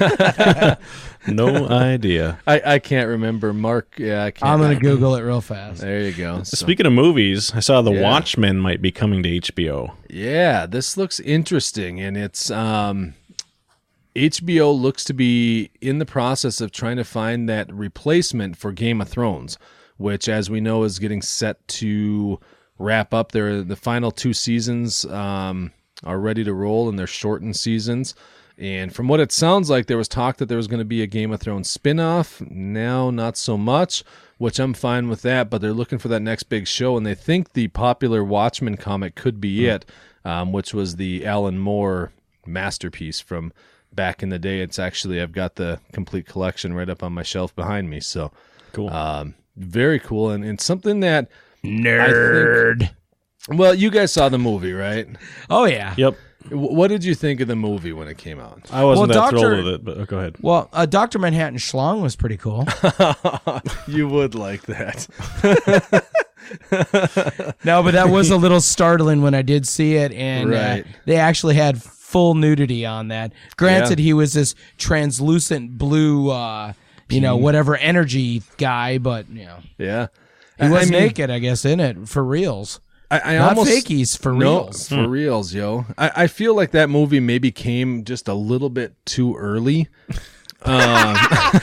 No idea. I, I can't remember Mark. Yeah, I can't. I'm gonna Google it real fast. There you go. So- Speaking of movies, I saw The Yeah. Watchmen might be coming to H B O. Yeah, this looks interesting, and it's um, H B O looks to be in the process of trying to find that replacement for Game of Thrones, which, as we know, is getting set to wrap up. Their the final two seasons um, are ready to roll, and they're shortened seasons. And from what it sounds like, there was talk that there was going to be a Game of Thrones spin-off. Now, not so much, which I'm fine with that, but they're looking for that next big show, and they think the popular Watchmen comic could be it, um, which was the Alan Moore masterpiece from back in the day. It's actually, I've got the complete collection right up on my shelf behind me, so Cool. um, very cool, and, and something that Nerd. I think, well, you guys saw the movie, right? Oh yeah. Yep. W- What did you think of the movie when it came out? I wasn't Well, that Doctor thrilled with it, but oh, go ahead. Well, uh, Doctor Manhattan Schlong was pretty cool. You would like that. No, but that was a little startling when I did see it, and Right. uh, they actually had full nudity on that. Granted, he was this translucent blue, uh, you know, whatever energy guy, but you know, Yeah. he was I mean, naked, I guess, in it for reals. I, I Not almost, fakies, for no, reals. for reals, yo. I, I feel like that movie maybe came just a little bit too early. Um,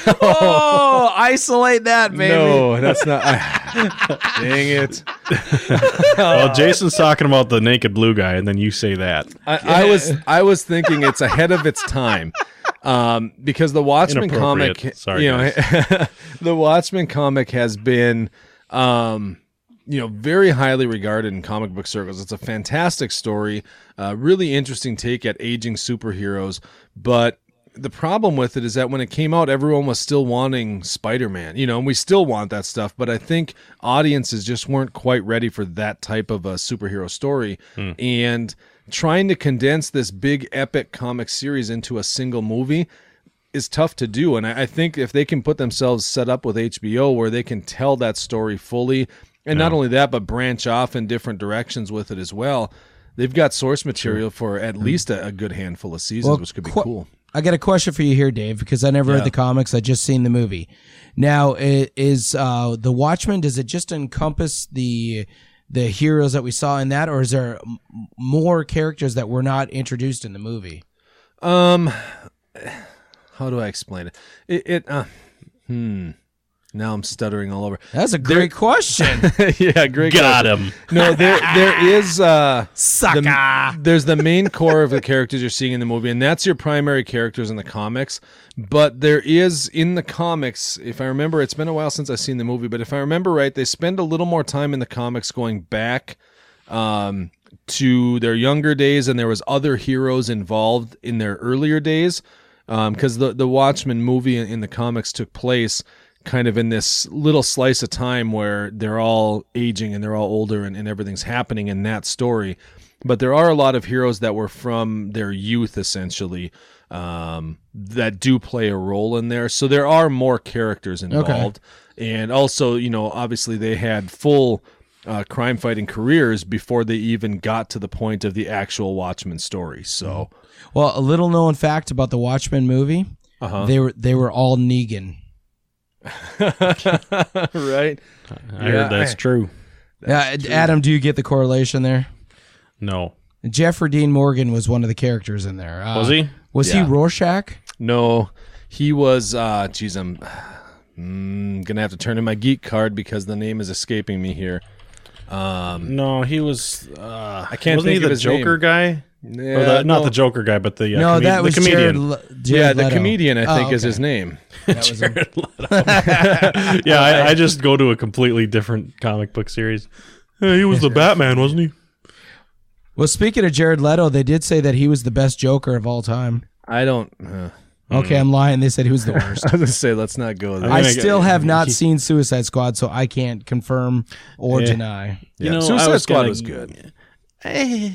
Oh, isolate that, baby. no, that's not. I, dang it! Well, Jason's talking about the naked blue guy, and then you say that. I, I was I was thinking it's ahead of its time, um, because the Watchmen comic, Inappropriate. Sorry, you know, the Watchmen comic has been, um, you know, very highly regarded in comic book circles. It's a fantastic story, uh, really interesting take at aging superheroes, but the problem with it is that when it came out, everyone was still wanting Spider-Man, you know, and we still want that stuff, but I think audiences just weren't quite ready for that type of a superhero story. And trying to condense this big epic comic series into a single movie is tough to do. And I I think if they can put themselves set up with H B O where they can tell that story fully, and not only that, but branch off in different directions with it as well, they've got source material for at least a, a good handful of seasons, Well, which could be qu- cool. I got a question for you here, Dave, because I never Yeah. read the comics. I just seen the movie. Now, i- is uh, the Watchmen? Does it just encompass the the heroes that we saw in that, or is there m- more characters that were not introduced in the movie? Um, how do I explain it? It, it uh, hmm. Now I'm stuttering all over. That's a great question. Yeah, great. Got question. him. No, there there is uh Sucker. the, there's the main core of the characters you're seeing in the movie, and that's your primary characters in the comics. But there is in the comics, if I remember, it's been a while since I've seen the movie, but if I remember right, they spend a little more time in the comics going back um, to their younger days, and there was other heroes involved in their earlier days, because the the Watchmen movie in, in the comics took place kind of in this little slice of time where they're all aging and they're all older and, and everything's happening in that story. but there are a lot of heroes that were from their youth, essentially, um, that do play a role in there. So there are more characters involved. Okay. And also, you know, obviously they had full uh, crime fighting careers before they even got to the point of the actual Watchmen story. So, well, a little known fact about the Watchmen movie, uh-huh. they were they were all Negan. Right? I yeah, heard that's true. Yeah, true. Adam, do you get the correlation there? No. Jeffrey Dean Morgan was one of the characters in there. Uh, was he? Was yeah. he Rorschach? No, he was. Uh, geez, I'm mm, gonna have to turn in my geek card because the name is escaping me here. Um, no, he was. Uh, I can't wasn't think he the of his Joker name. guy? Yeah, or the, not no. the Joker guy, but the uh, no, com- that the was comedian. Jared, Le- Jared yeah, the Leto. comedian, I think, oh, okay. is his name. That was him. Jared Leto. yeah, I, I just go to a completely different comic book series. Yeah, he was the Batman, wasn't he? Well, speaking of Jared Leto, they did say that he was the best Joker of all time. I don't. Uh, okay, I'm lying. They said he was the worst. I was gonna say, let's not go there. I still have not seen Suicide Squad, so I can't confirm or Yeah. deny. You You know, Suicide I was Squad gonna- was good. I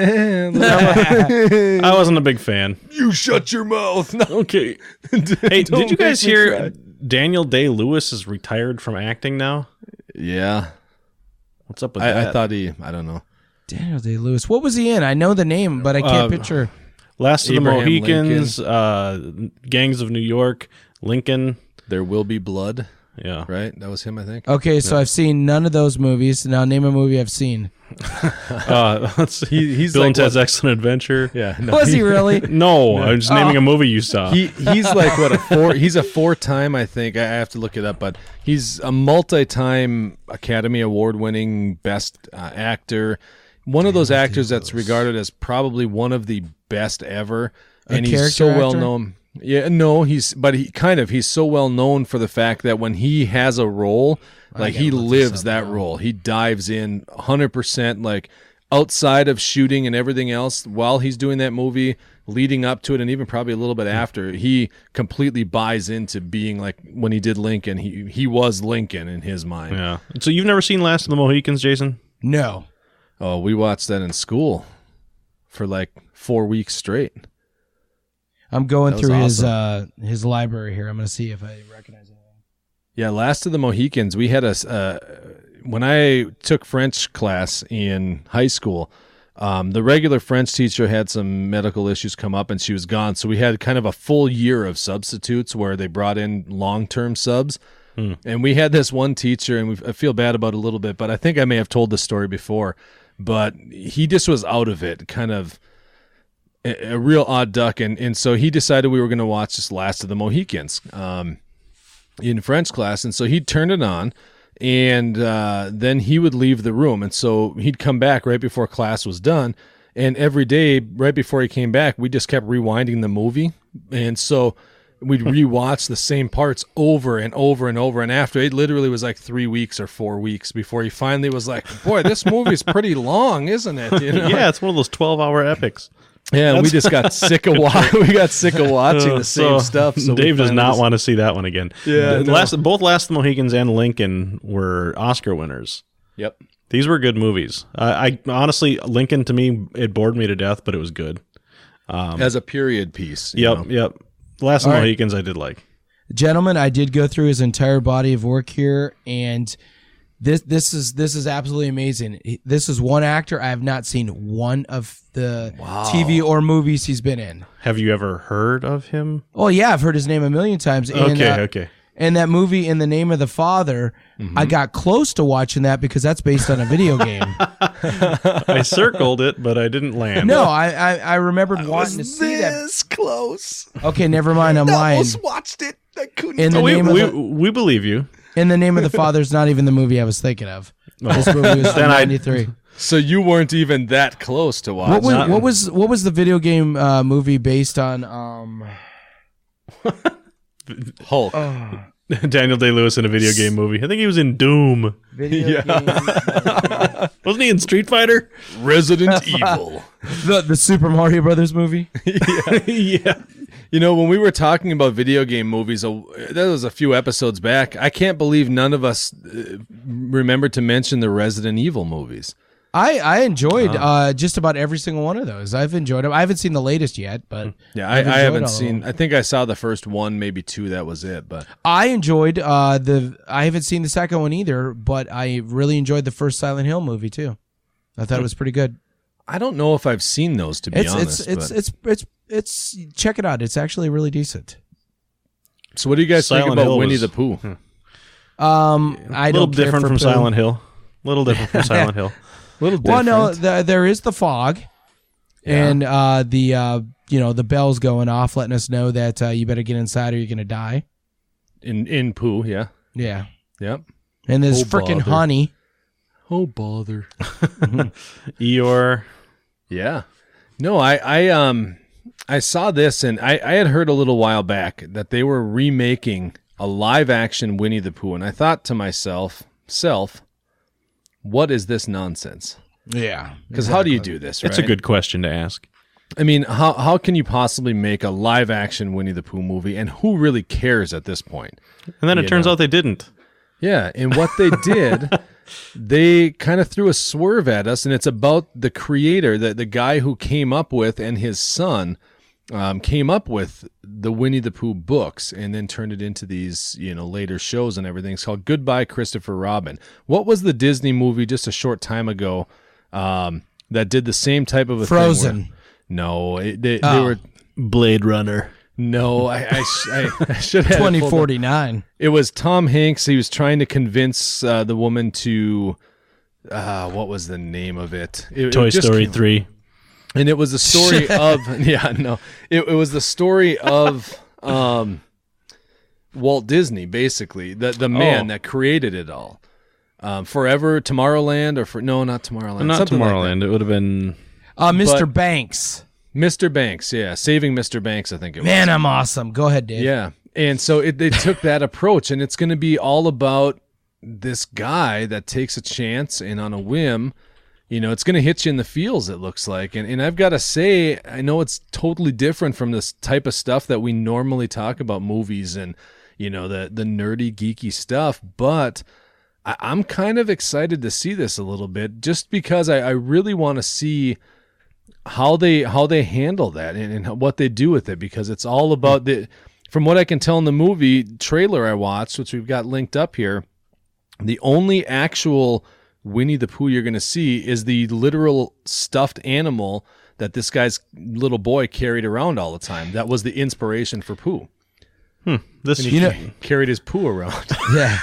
wasn't a big fan. You shut your mouth. No. Okay. Hey, did you guys hear Daniel Day-Lewis is retired from acting now? Yeah. What's up with I, that? I thought he. I don't know. Daniel Day-Lewis. What was he in? I know the name, but I can't Uh, picture. Last of Abraham the Mohicans, uh, Gangs of New York, Lincoln. There Will Be Blood. Yeah. Right. That was him, I think. Okay, so I've seen none of those movies. Now name a movie I've seen. Uh, let's see. He- he's Bill like and Ted's what- Excellent Adventure. Yeah. No, Was he really? No, I'm just naming Oh. a movie you saw. He he's like what a four. He's a four-time, I think. I have to look it up, but he's a multi-time Academy Award-winning Best uh, Actor. One of those actors that's regarded as probably one of the best ever, A and he's character so well actor? known. Yeah, no, he's but he kind of he's so well known for the fact that when he has a role, like he lives that role. He dives in one hundred percent, like outside of shooting and everything else while he's doing that movie, leading up to it, and even probably a little bit after. He completely buys into being like when he did Lincoln. He he was Lincoln in his mind. yeah. So you've never seen Last of the Mohicans, Jason? No. Oh, we watched that in school for like four weeks straight. I'm going That was through his awesome. uh, his library here. I'm going to see if I recognize anything. Yeah, Last of the Mohicans. We had a uh, when I took French class in high school. Um, the regular French teacher had some medical issues come up, and she was gone. So we had kind of a full year of substitutes where they brought in long-term subs. Hmm. And we had this one teacher, and we, I feel bad about it a little bit, but I think I may have told this story before. But he just was out of it, kind of a, a real odd duck, and and so he decided we were going to watch this Last of the Mohicans um, in French class, and so he'd turn it on, and uh, then he would leave the room, and so he'd come back right before class was done, and every day right before he came back, we just kept rewinding the movie, and so we'd rewatch the same parts over and over and over, and after it literally was like three weeks or four weeks before he finally was like, boy, this movie's pretty long, isn't it? You know? Yeah, it's one of those twelve-hour epics. Yeah, and we just got sick of wa- we got sick of watching the same So, stuff. So we Dave does finally not just- want to see that one again. Yeah, The no. last, both Last of the Mohicans and Lincoln were Oscar winners. Yep. These were good movies. Uh, I honestly, Lincoln to me, it bored me to death, but it was good. Um, As a period piece. you yep, know. yep. Last of All the right. Mohicans, I did like. Gentlemen, I did go through his entire body of work here, and this this is this is absolutely amazing. He- This is one actor I have not seen one of the T V or movies he's been in. Have you ever heard of him? Oh yeah, I've heard his name a million times. And, Okay, uh, okay. And that movie, In the Name of the Father, I got close to watching that because that's based on a video game. I circled it, but I didn't land. No, I I, I remembered wanting to see that. close. Okay, never mind. I'm lying. watched it. I couldn't. In the Oh, we, name we, of the, we believe you. In the Name of the Father's not even the movie I was thinking of. This movie was from Then I- ninety-three. So you weren't even that close to watch. What was, Not- what was what was the video game uh, movie based on? Um, Hulk. Daniel Day-Lewis in a video game movie. I think he was in Doom. video game, Wasn't he in Street Fighter? Resident Evil. the the Super Mario Brothers movie. Yeah. You know, when we were talking about video game movies, uh, that was a few episodes back. I can't believe none of us uh, remembered to mention the Resident Evil movies. I, I enjoyed Oh. uh, just about every single one of those. I've enjoyed them. I haven't seen the latest yet, but Yeah, I, I've I enjoyed haven't all of seen. them. I think I saw the first one, maybe two. That was it. But I enjoyed uh, the. I haven't seen the second one either, but I really enjoyed the first Silent Hill movie too. I thought it was pretty good. I don't know if I've seen those, to be It's honest. it's it's, but- it's it's it's check it out. It's actually really decent. so, what do you guys Silent think about Hill Winnie was- the Pooh? Um, I A little don't care different for from Pooh. Silent Hill. A little different from Silent Hill. A little Well, different. no, the, there is the fog, and uh, the uh, you know the bells going off, letting us know that uh, you better get inside or you're gonna die. in in Pooh, yeah, Yeah, yep. and there's Oh, freaking bother. honey. Oh bother. Eeyore. Yeah. No, I, I um I saw this and I, I had heard a little while back that they were remaking a live action Winnie the Pooh, and I thought to myself, self, what is this nonsense? Yeah, Because how do you do this, right? It's a good question to ask. I mean, how how can you possibly make a live action Winnie the Pooh movie, and who really cares at this point? And then it You turns know. out they didn't. Yeah, and what they did, they kind of threw a swerve at us, and it's about the creator, the, the guy who came up with, and his son um, came up with the Winnie the Pooh books and then turned it into these, you know, later shows and everything. It's called Goodbye, Christopher Robin. What was the Disney movie just a short time ago um, that did the same type of a Frozen. thing? Where, no, it, they, they Oh. were... Blade Runner. No, I, I, sh- I, I should have twenty forty-nine. It was Tom Hanks. He was trying to convince uh, the woman to, uh, what was the name of it? It- it Toy just Story came- three. And it was the story of, yeah, no, it, it was the story of um, Walt Disney, basically, the the man Oh. that created it all. Um, Forever, Tomorrowland, or for no, not Tomorrowland, Not something like that. Tomorrowland. It would have been. Uh, Mister But- Banks. Mister Banks, yeah, Saving Mister Banks, I think it was. Man, I'm awesome. Go ahead, Dave. Yeah. And so it, they took that approach, and it's going to be all about this guy that takes a chance and on a whim, you know, it's going to hit you in the feels, it looks like. And, and I've got to say, I know it's totally different from this type of stuff that we normally talk about, movies and, you know, the, the nerdy, geeky stuff, but I, I'm kind of excited to see this a little bit just because I, I really want to see how they how they handle that and, and what they do with it, because it's all about the from what I can tell in the movie trailer I watched, which we've got linked up here, the only actual Winnie the Pooh you're going to see is the literal stuffed animal that this guy's little boy carried around all the time. That was the inspiration for Pooh. This And he You know- carried his Pooh around. Yeah.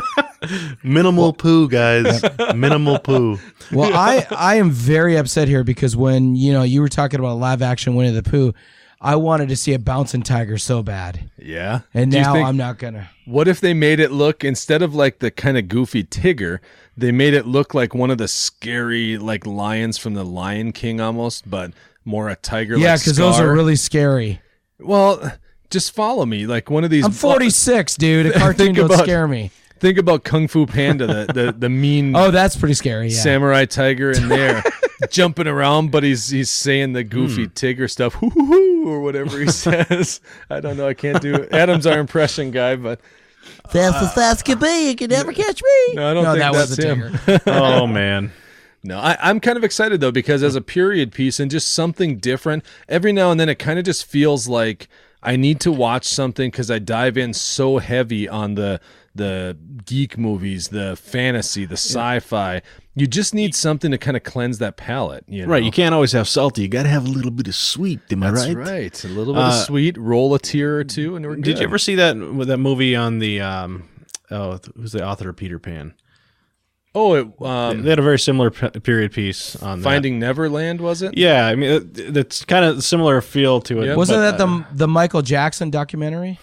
minimal poo, guys. Minimal poo. Well, I I am very upset here because when you know you were talking about live action Winnie the Pooh, I wanted to see a bouncing tiger so bad, Yeah. and Do you now think- I'm not gonna. What if they made it look, instead of like the kind of goofy Tigger, they made it look like one of the scary like lions from the Lion King almost, but more a tiger? Yeah, because because those are really scary. Well, just follow me, like one of these. I'm forty-six, dude. A Think cartoon don't about- scare me. Think about Kung Fu Panda, the the, the mean Oh, that's pretty scary. Yeah. samurai tiger in there, jumping around, but he's he's saying the goofy Hmm. Tigger stuff, hoo hoo hoo, or whatever he says. I don't know. I can't do it. Adam's our impression guy, but Fast as fast can be. You can never catch me. no, I don't No, think that that's was a him. Tigger. Oh man. No, I, I'm kind of excited though, because as a period piece and just something different, every now and then it kind of just feels like I need to watch something because I dive in so heavy on the the geek movies, the fantasy, the sci-fi. You just need something to kind of cleanse that palate. You know? Right. You can't always have salty. You got to have a little bit of sweet. Am I That's right? right. A little bit Uh, of sweet, roll a tear or two, and we're good. Did you ever see that with that movie on the um oh who's the author of Peter Pan? Oh, it, um, They had a very similar pe- period piece on that. Finding Neverland, was it? Yeah, I mean it, it's kind of similar feel to it. Yep. Wasn't but, that the the Michael Jackson documentary?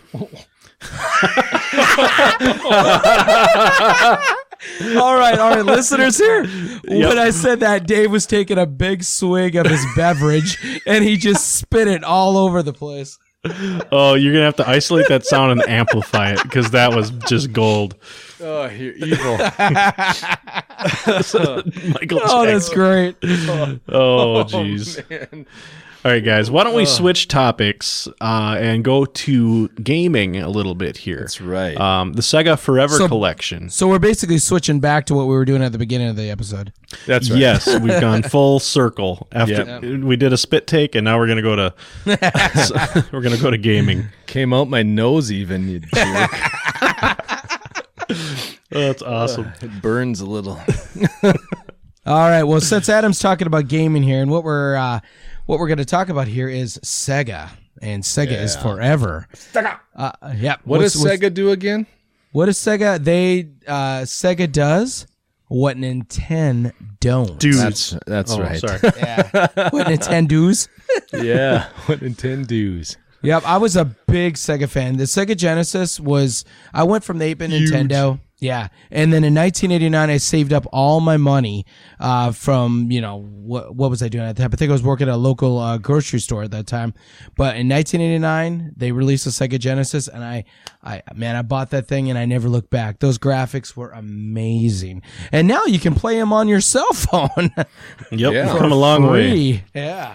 all right, all right, listeners here. When I said that, Dave was taking a big swig of his beverage, and he just spit it all over the place. Oh, you're gonna have to isolate that sound and amplify it because that was just gold. Oh, you're evil. Michael Oh, Jackson. that's great. Oh, jeez. Man. All right, guys. Why don't we switch topics uh, and go to gaming a little bit here? That's right. Um, the Sega Forever So- Collection. So we're basically switching back to what we were doing at the beginning of the episode. That's right. Yes, we've gone full circle. After Yep. we did a spit take, and now we're gonna go to we're gonna go to gaming. Came out my nose even, you jerk. Oh, that's awesome. It burns a little. All right. Well, since Adam's talking about gaming here, and what we're uh, what we're going to talk about here is Sega, and Sega is forever. Sega. Uh, yeah. What What's- does what's- Sega do again? What does Sega? They uh, Sega does what Nintendo don't. Dude, That's that's oh, right. sorry. Yeah. What Nintendo's? Yeah. What Nintendo's? Yep, I was a big Sega fan. The Sega Genesis was, I went from the eight-bit Nintendo. Yeah. And then in nineteen eighty-nine, I saved up all my money uh, from, you know, what what was I doing at the time? I think I was working at a local uh, grocery store at that time. But in nineteen eighty-nine, they released the Sega Genesis, and I, I man, I bought that thing, and I never looked back. Those graphics were amazing. And now you can play them on your cell phone. Yep, Yeah. we've come a long way. Free. Yeah.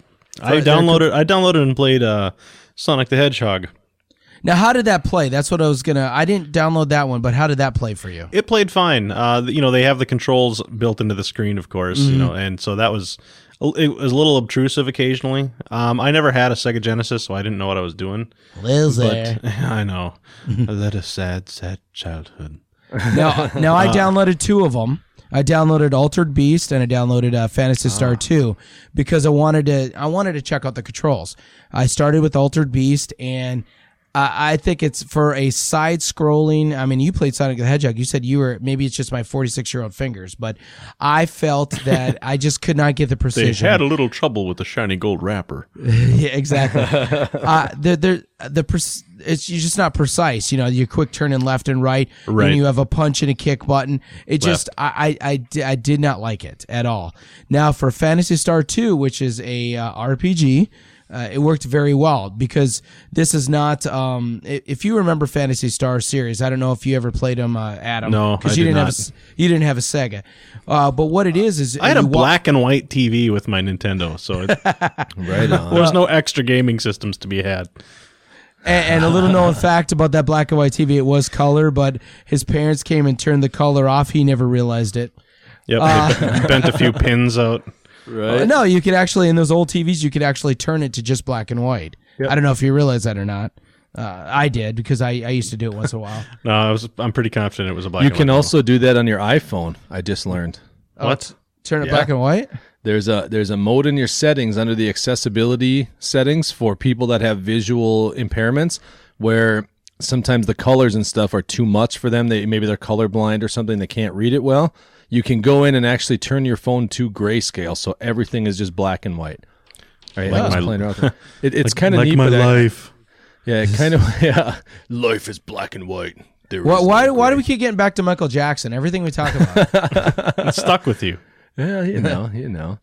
I downloaded. I downloaded and played uh, Sonic the Hedgehog. Now, how did that play? That's what I was gonna. I didn't download that one, but how did that play for you? It played fine. Uh, you know, they have the controls built into the screen, of course. You know, and so that was it was a little obtrusive occasionally. Um, I never had a Sega Genesis, so I didn't know what I was doing. Loser. But I know that a sad, sad childhood. Now, now I downloaded two of them. I downloaded Altered Beast and I downloaded uh, Phantasy Star two because I wanted to. I wanted to check out the controls. I started with Altered Beast, and uh, I think it's for a side-scrolling. I mean, you played Sonic the Hedgehog. You said you were maybe it's just my forty-six-year-old fingers, but I felt that I just could not get the They precision. had a little trouble with the shiny gold wrapper. Yeah, exactly. uh, the the the pres- it's you're just not precise. You know, you're quick turning left and right. Right. And you have a punch and a kick button. It just I, I I di- I did not like it at all. Now for Phantasy Star two, which is a uh, R P G. Uh, it worked very well because this is not. Um, i- if you remember Phantasy Star series, I don't know if you ever played them, uh, Adam. No, because I you did didn't have a, not. s- you didn't have a Sega. Uh, but what it is is I had a you wa- black and white T V with my Nintendo, so it, Right on. there was no extra gaming systems to be had. And, and a little known fact about that black and white T V, it was color, but his parents came and turned the color off. He never realized it. Yep, Uh, they bent a few pins out. Right. No, you could actually, in those old T Vs, you could actually turn it to just black and white. I don't know if you realize that or not. Uh, I did because I, I used to do it once in a while. No, I was. I'm pretty confident it was a black. You and can white also do that on your iPhone. I just learned. Oh, What? Turn it Yeah. black and white? There's a there's a mode in your settings under the accessibility settings for people that have visual impairments where sometimes the colors and stuff are too much for them. They maybe they're colorblind or something, they can't read it well. You can go in and actually turn your phone to grayscale so everything is just black and white. Right? Like I was my- playing around with it. It- it's Like- kind of like neat. my but I- life. yeah, it kind of yeah. Life is black and white. There Why, is why, no why do gray. we keep getting back to Michael Jackson? Everything we talk about. It stuck with you. Yeah, you know, you know.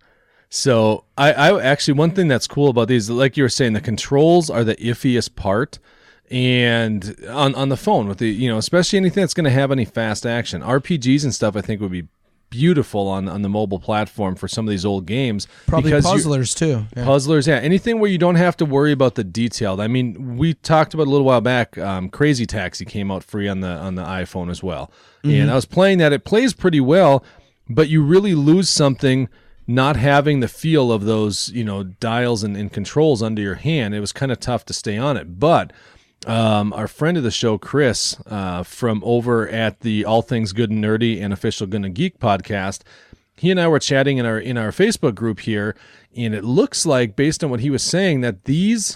So I, I actually one thing that's cool about these, like you were saying, the controls are the iffiest part. And on on the phone with the, you know, especially anything that's going to have any fast action, R P Gs and stuff, I think would be beautiful on on the mobile platform for some of these old games. Probably because you- puzzlers, too. Yeah. Puzzlers, yeah. Anything where you don't have to worry about the detail. I mean, we talked about a little while back. Um, Crazy Taxi came out free on the on the iPhone as well, and I was playing that. It plays pretty well, but you really lose something not having the feel of those, you know, dials and, and controls under your hand. It was kind of tough to stay on it, but. Um, our friend of the show, Chris, uh, from over at the All Things Good and Nerdy and Official Gonna Geek podcast, he and I were chatting in our in our Facebook group here, and it looks like, based on what he was saying, that these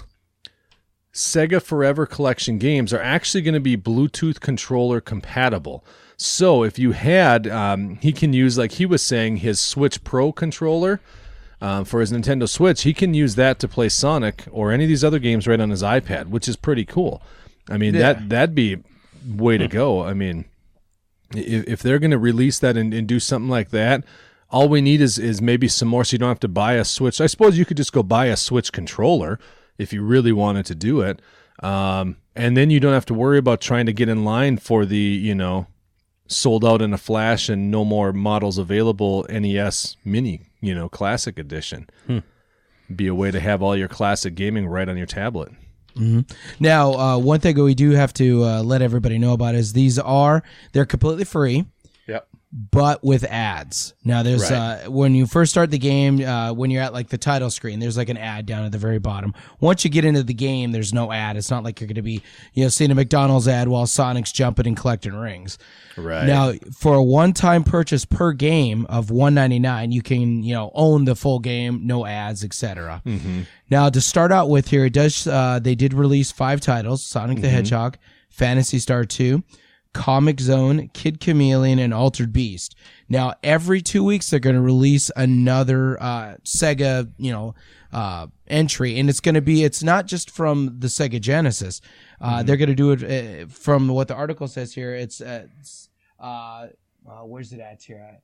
Sega Forever Collection games are actually going to be Bluetooth controller compatible. So if you had, um, he can use, like he was saying, his Switch Pro controller. Um, for his Nintendo Switch, he can use that to play Sonic or any of these other games right on his iPad, which is pretty cool. I mean, Yeah. that that'd be way to go. I mean, if, if they're going to release that and, and do something like that, all we need is is maybe some more, so you don't have to buy a Switch. I suppose you could just go buy a Switch controller if you really wanted to do it, um, and then you don't have to worry about trying to get in line for the, you know, sold out in a flash and no more models available, N E S Mini, you know, Classic Edition. Hmm. Be a way to have all your classic gaming right on your tablet. Mm-hmm. Now, uh, one thing we do have to uh, let everybody know about is these are, they're completely free. Yep. But with ads. Now, there's Right. uh, when you first start the game, uh, when you're at like the title screen, there's like an ad down at the very bottom. Once you get into the game, there's no ad. It's not like you're going to be, you know, seeing a McDonald's ad while Sonic's jumping and collecting rings. Right. Now, for a one-time purchase per game of one ninety-nine, you can, you know, own the full game, no ads, et cetera. Mm-hmm. Now, to start out with here, it does. Uh, they did release five titles: Sonic the Mhm. Hedgehog, Phantasy Star two, Comic Zone, Kid Chameleon, and Altered Beast. Now, every two weeks they're going to release another uh, Sega, you know, uh, entry, and it's going to be. It's not just from the Sega Genesis. Uh, Mhm. They're going to do it uh, from what the article says here. It's, uh, it's uh, uh, where's it at here?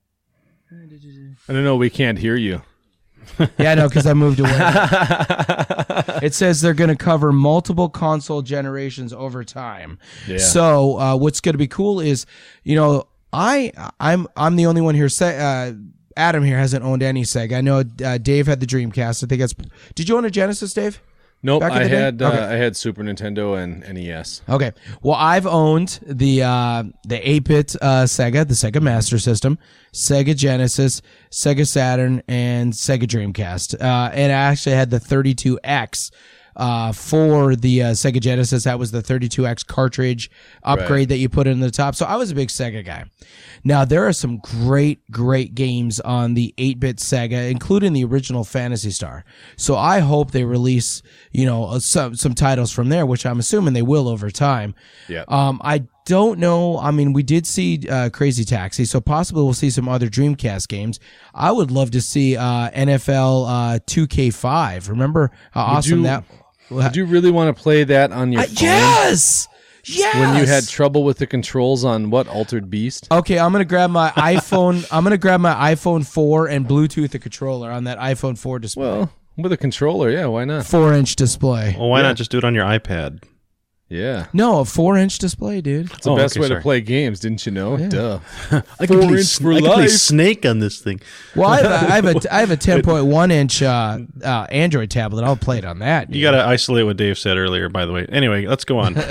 I don't know. We can't hear you. Yeah, I know, because I moved away. It says they're going to cover multiple console generations over time. Yeah. So uh, what's going to be cool is, you know, I I'm I'm the only one here. Se- uh, Adam here hasn't owned any Sega. I know uh, Dave had the Dreamcast. I think that's. Did you own a Genesis, Dave? Nope. Back in I the day? had uh, Okay. I had Super Nintendo and N E S. Okay. Well, I've owned the uh, the eight-bit uh, Sega, the Sega Master System, Sega Genesis, Sega Saturn, and Sega Dreamcast. Uh, and I actually had the thirty-two X uh, for the uh, Sega Genesis. That was the thirty-two X cartridge upgrade Right. that you put in the top. So I was a big Sega guy. Now, there are some great, great games on the eight-bit Sega, including the original Phantasy Star. So I hope they release, you know, uh, some some titles from there, which I'm assuming they will over time. Yeah. Um, I don't know. I mean, we did see uh, Crazy Taxi, so possibly we'll see some other Dreamcast games. I would love to see uh, N F L uh, two K five. Remember how Would awesome you- that? Did you really want to play that on your Uh, phone? yes. Yes. When you had trouble with the controls on what, Altered Beast? Okay, I'm gonna grab my iPhone. I'm gonna grab my iPhone four and Bluetooth the controller on that iPhone four display. Well, with a controller, yeah, why not? Four inch display. Well, why Yeah. not just do it on your iPad? Yeah. No, a four inch display, dude. It's the Oh, best okay, way sorry. to play games, didn't you know? Yeah. Duh. I Four can play, inch s- for I can play life. Snake on this thing. Well, I have a, I have a, I have a ten point one inch uh, uh, Android tablet. I'll play it on that. Dude. You got to isolate what Dave said earlier, by the way. Anyway, let's go on.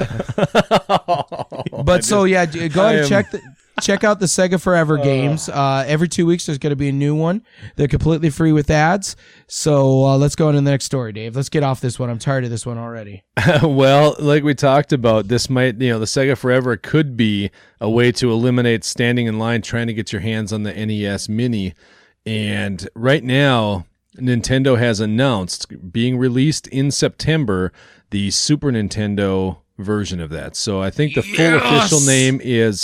But so yeah, d- go ahead I and am- check the check out the Sega Forever games. Uh, every two weeks there's going to be a new one. They're completely free with ads. So uh, let's go on to the next story, Dave. Let's get off this one. I'm tired of this one already. Well, like we talked about, this might, you know, the Sega Forever could be a way to eliminate standing in line trying to get your hands on the N E S Mini. And right now, Nintendo has announced being released in September the Super Nintendo version of that. So I think the full official name is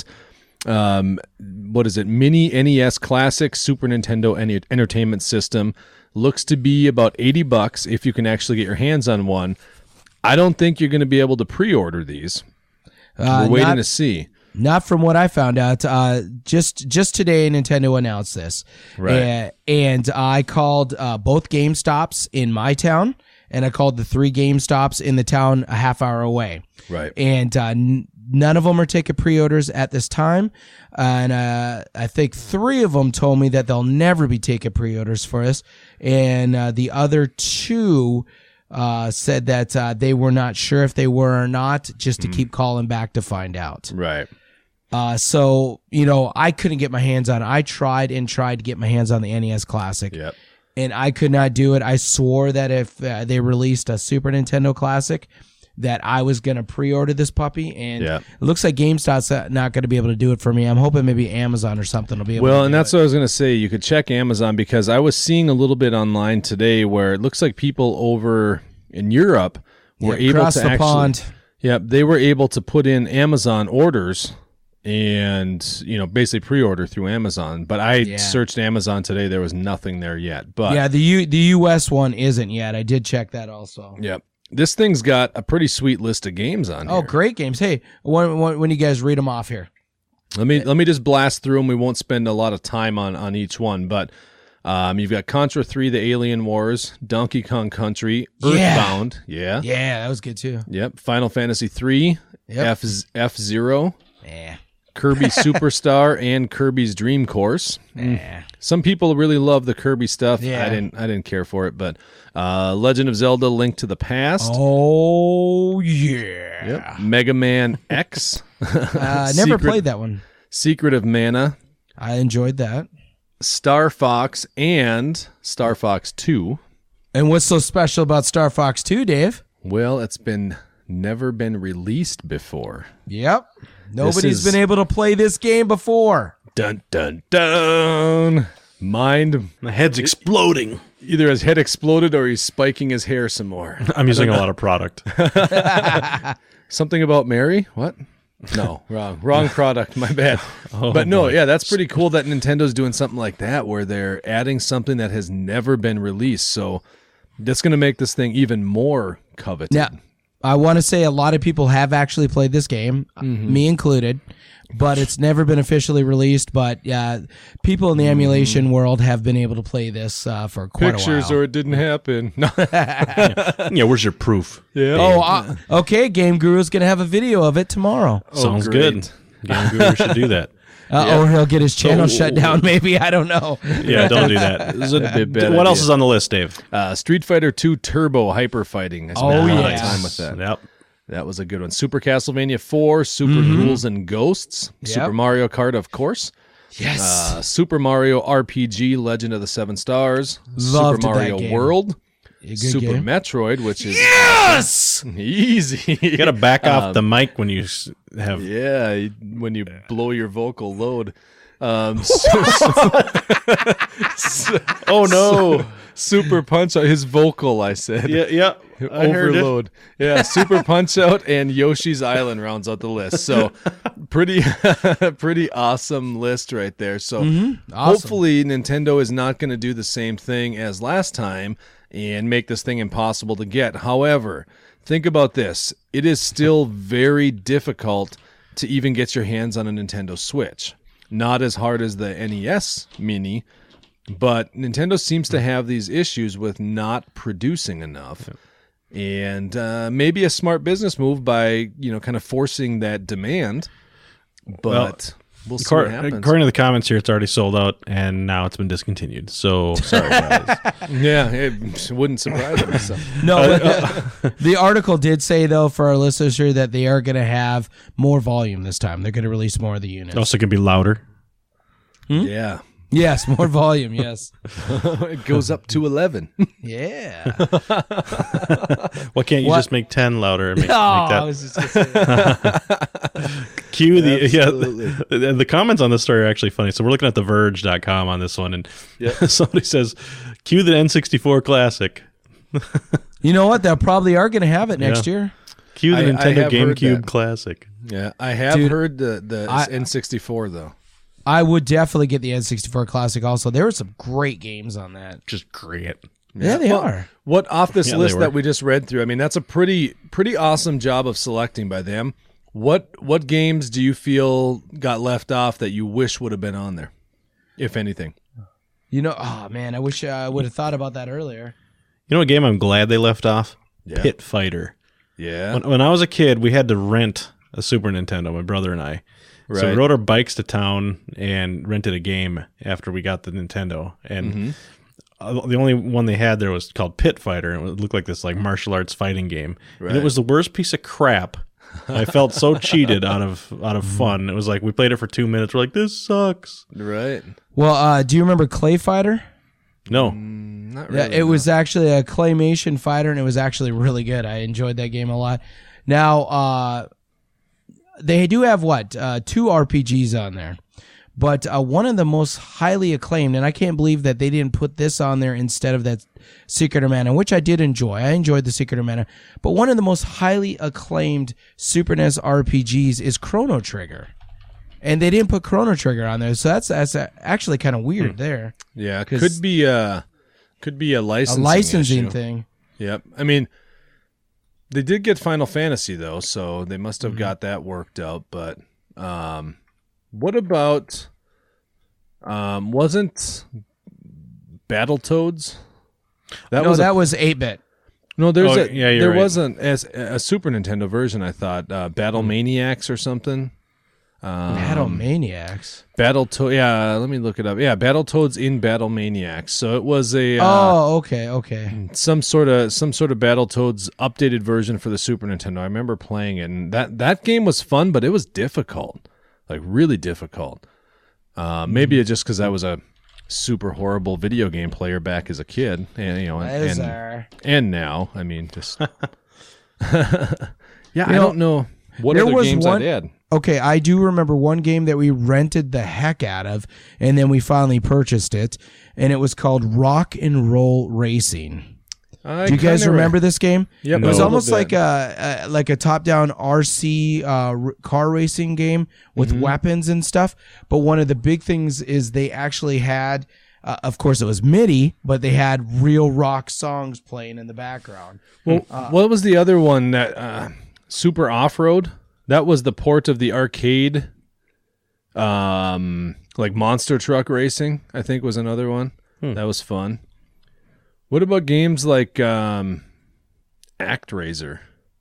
um what is it? Mini N E S Classic Super Nintendo Enter- Entertainment System. Looks to be about eighty bucks if you can actually get your hands on one. I don't think you're going to be able to pre-order these. Uh, We're waiting not, to see. not from what I found out. Uh, just just today, Nintendo announced this, Right. Uh, and I called uh, both GameStops in my town, and I called the three GameStops in the town a half hour away. Right. And uh, n- none of them are taking pre-orders at this time. And uh, I think three of them told me that they'll never be taking pre-orders for us. And uh, the other two uh, said that uh, they were not sure if they were or not, just to keep calling back to find out. Right. Uh, so, you know, I couldn't get my hands on it. I tried and tried to get my hands on the N E S Classic. Yep. And I could not do it. I swore that if uh, they released a Super Nintendo Classic, that I was going to pre-order this puppy. And Yeah. it looks like GameStop's not going to be able to do it for me. I'm hoping maybe Amazon or something will be able to Well, do and that's it. what I was going to say. You could check Amazon because I was seeing a little bit online today where it looks like people over in Europe were Yeah, able across to the actually, pond. yeah, they were able to put in Amazon orders and, you know, basically pre-order through Amazon. But I Yeah. searched Amazon today. There was nothing there yet. But Yeah, the U- the U S one isn't yet. I did check that also. Yep. This thing's got a pretty sweet list of games on Oh, here. great games. Hey, when, when, when you guys read them off here. Let me let me just blast through them. We won't spend a lot of time on, on each one, but um, you've got Contra three, The Alien Wars, Donkey Kong Country, Yeah. Earthbound, yeah, Yeah, that was good too. yep, Final Fantasy three, Yep. F F Zero, Yeah. Kirby Superstar and Kirby's Dream Course. Nah. Some people really love the Kirby stuff. Yeah. I didn't. I didn't care for it, but uh, Legend of Zelda: Link to the Past. Oh yeah. Yep. Mega Man X. Uh, never Secret- played that one. Secret of Mana. I enjoyed that. Star Fox and Star Fox two. And what's so special about Star Fox two, Dave? Well, it's been never been released before. Yep. Nobody's is- been able to play this game before. Dun dun dun. Mind My head's exploding. either his head exploded or he's spiking his hair some more. I'm using a lot of product. Something about Mary? What? No, wrong. Wrong product. My bad. Oh, but no, boy. yeah, that's pretty cool that Nintendo's doing something like that where they're adding something that has never been released. So that's going to make this thing even more coveted. Now, I want to say a lot of people have actually played this game, Mm-hmm. me included, but it's never been officially released. But uh, people in the emulation world have been able to play this uh, for quite Pictures a while. or it didn't happen. No. Yeah, where's your proof? Yeah. Oh, uh, okay. Game Guru's going to have a video of it tomorrow. Sounds great. good. Game Guru should do that. Uh, Or he'll get his channel Oh. shut down, maybe. I don't know. Yeah, don't do that. This is a- That'd be a bad what else idea. is on the list, Dave? Uh, Street Fighter two Turbo Hyper Fighting. I spent Oh, a lot yes. of time with that. Yep. That was a good one. Super Castlevania four, Super Ghouls and Ghosts, Yep. Super Mario Kart, of course. Yes. Uh, Super Mario R P G, Legend of the Seven Stars, Loved Super that Mario game. World, A good Super game. Metroid, which is Yes! awesome. Easy. You got to back off Um, the mic when you s- have. Yeah, you- when you blow your vocal load. Um, so- Oh no! Super Punch Out, his vocal, I said. yeah, yeah. I heard it. Overload. Yeah, Super Punch Out and Yoshi's Island rounds out the list. So pretty pretty awesome list right there. So Awesome. hopefully Nintendo is not going to do the same thing as last time and make this thing impossible to get. However, think about this. It is still very difficult to even get your hands on a Nintendo Switch. Not as hard as the N E S Mini, but Nintendo seems to have these issues with not producing enough. And uh, maybe a smart business move by, you know, kind of forcing that demand. But we'll see Accor- what happens. According to the comments here, it's already sold out, and now it's been discontinued. So sorry, guys. Yeah, it wouldn't surprise me. So. No, but the article did say, though, for our listeners here, that they are going to have more volume this time. They're going to release more of the units. also, can be louder. Yeah. Yes, more volume, yes. It goes up to eleven. Yeah. Why can't you What? just make ten louder and make, Oh, make I that? was just going to say. Cue the Absolutely. yeah. The, the comments on this story are actually funny. So we're looking at the verge dot com on this one, and somebody says, "Cue the N sixty-four classic." You know what? They probably are going to have it next Yeah. year. Cue the I- I Nintendo have heard GameCube that. classic. Yeah, I have Dude, heard the, the I- N sixty-four, though. I would definitely get the N sixty-four Classic also. There were some great games on that. Just great. Yeah, they Well, are. What off this Yeah, they list were. that we just read through? I mean, that's a pretty pretty awesome job of selecting by them. What what games do you feel got left off that you wish would have been on there, if anything? You know, oh, man, I wish I would have thought about that earlier. You know what game I'm glad they left off? Yeah. Pit Fighter. Yeah, When, when I was a kid, we had to rent a Super Nintendo, my brother and I. So we Right. rode our bikes to town and rented a game after we got the Nintendo. And Mm-hmm. uh, the only one they had there was called Pit Fighter, and it looked like this like martial arts fighting game. And Right. it was the worst piece of crap. I felt so cheated out of out of fun. It was like we played it for two minutes. We're like, this sucks. right. Well, uh, do you remember Clay Fighter? No, Not Yeah, really. it was actually a claymation fighter, and it was actually really good. I enjoyed that game a lot. Now, uh, they do have what uh, two R P Gs on there, but uh, one of the most highly acclaimed, and I can't believe that they didn't put this on there instead of that Secret of Mana, which I did enjoy. I enjoyed the Secret of Mana, but one of the most highly acclaimed Super N E S R P Gs is Chrono Trigger, and they didn't put Chrono Trigger on there, so that's that's actually kind of weird there. Yeah, 'Cause- could be a could be a A licensing licensing issue. thing. Yep. I mean, they did get Final Fantasy though, so they must have got that worked out. But um, what about um, wasn't Battletoads? That no, was a- that was eight bit. no. There's Oh, a yeah, you're there right. wasn't as a Super Nintendo version. I thought uh, Battle Maniacs or something. Um, Battle Maniacs. Battletoad. Yeah, let me look it up. Yeah, Battletoads in Battle Maniacs. So it was a uh, Oh, okay, okay. some sort of some sort of Battletoads updated version for the Super Nintendo. I remember playing it, and that that game was fun, but it was difficult, like really difficult. Uh, maybe it's just because I was a super horrible video game player back as a kid, and you know, and Those and, are- and now, I mean, just yeah, You I know, don't know what there other was games one- I'd add. Okay, I do remember one game that we rented the heck out of, and then we finally purchased it, and it was called Rock and Roll Racing. I Do you guys kinda re- remember this game? Yep, It was a almost little like bit. a, a like a top-down R C uh, r- car racing game with Mm-hmm. weapons and stuff. But one of the big things is they actually had, uh, of course, it was MIDI, but they had real rock songs playing in the background. Well, what was the other one that uh, Super Off Road? That was the port of the arcade, um, like Monster Truck Racing. I think was another one that was fun. What about games like um, ActRaiser?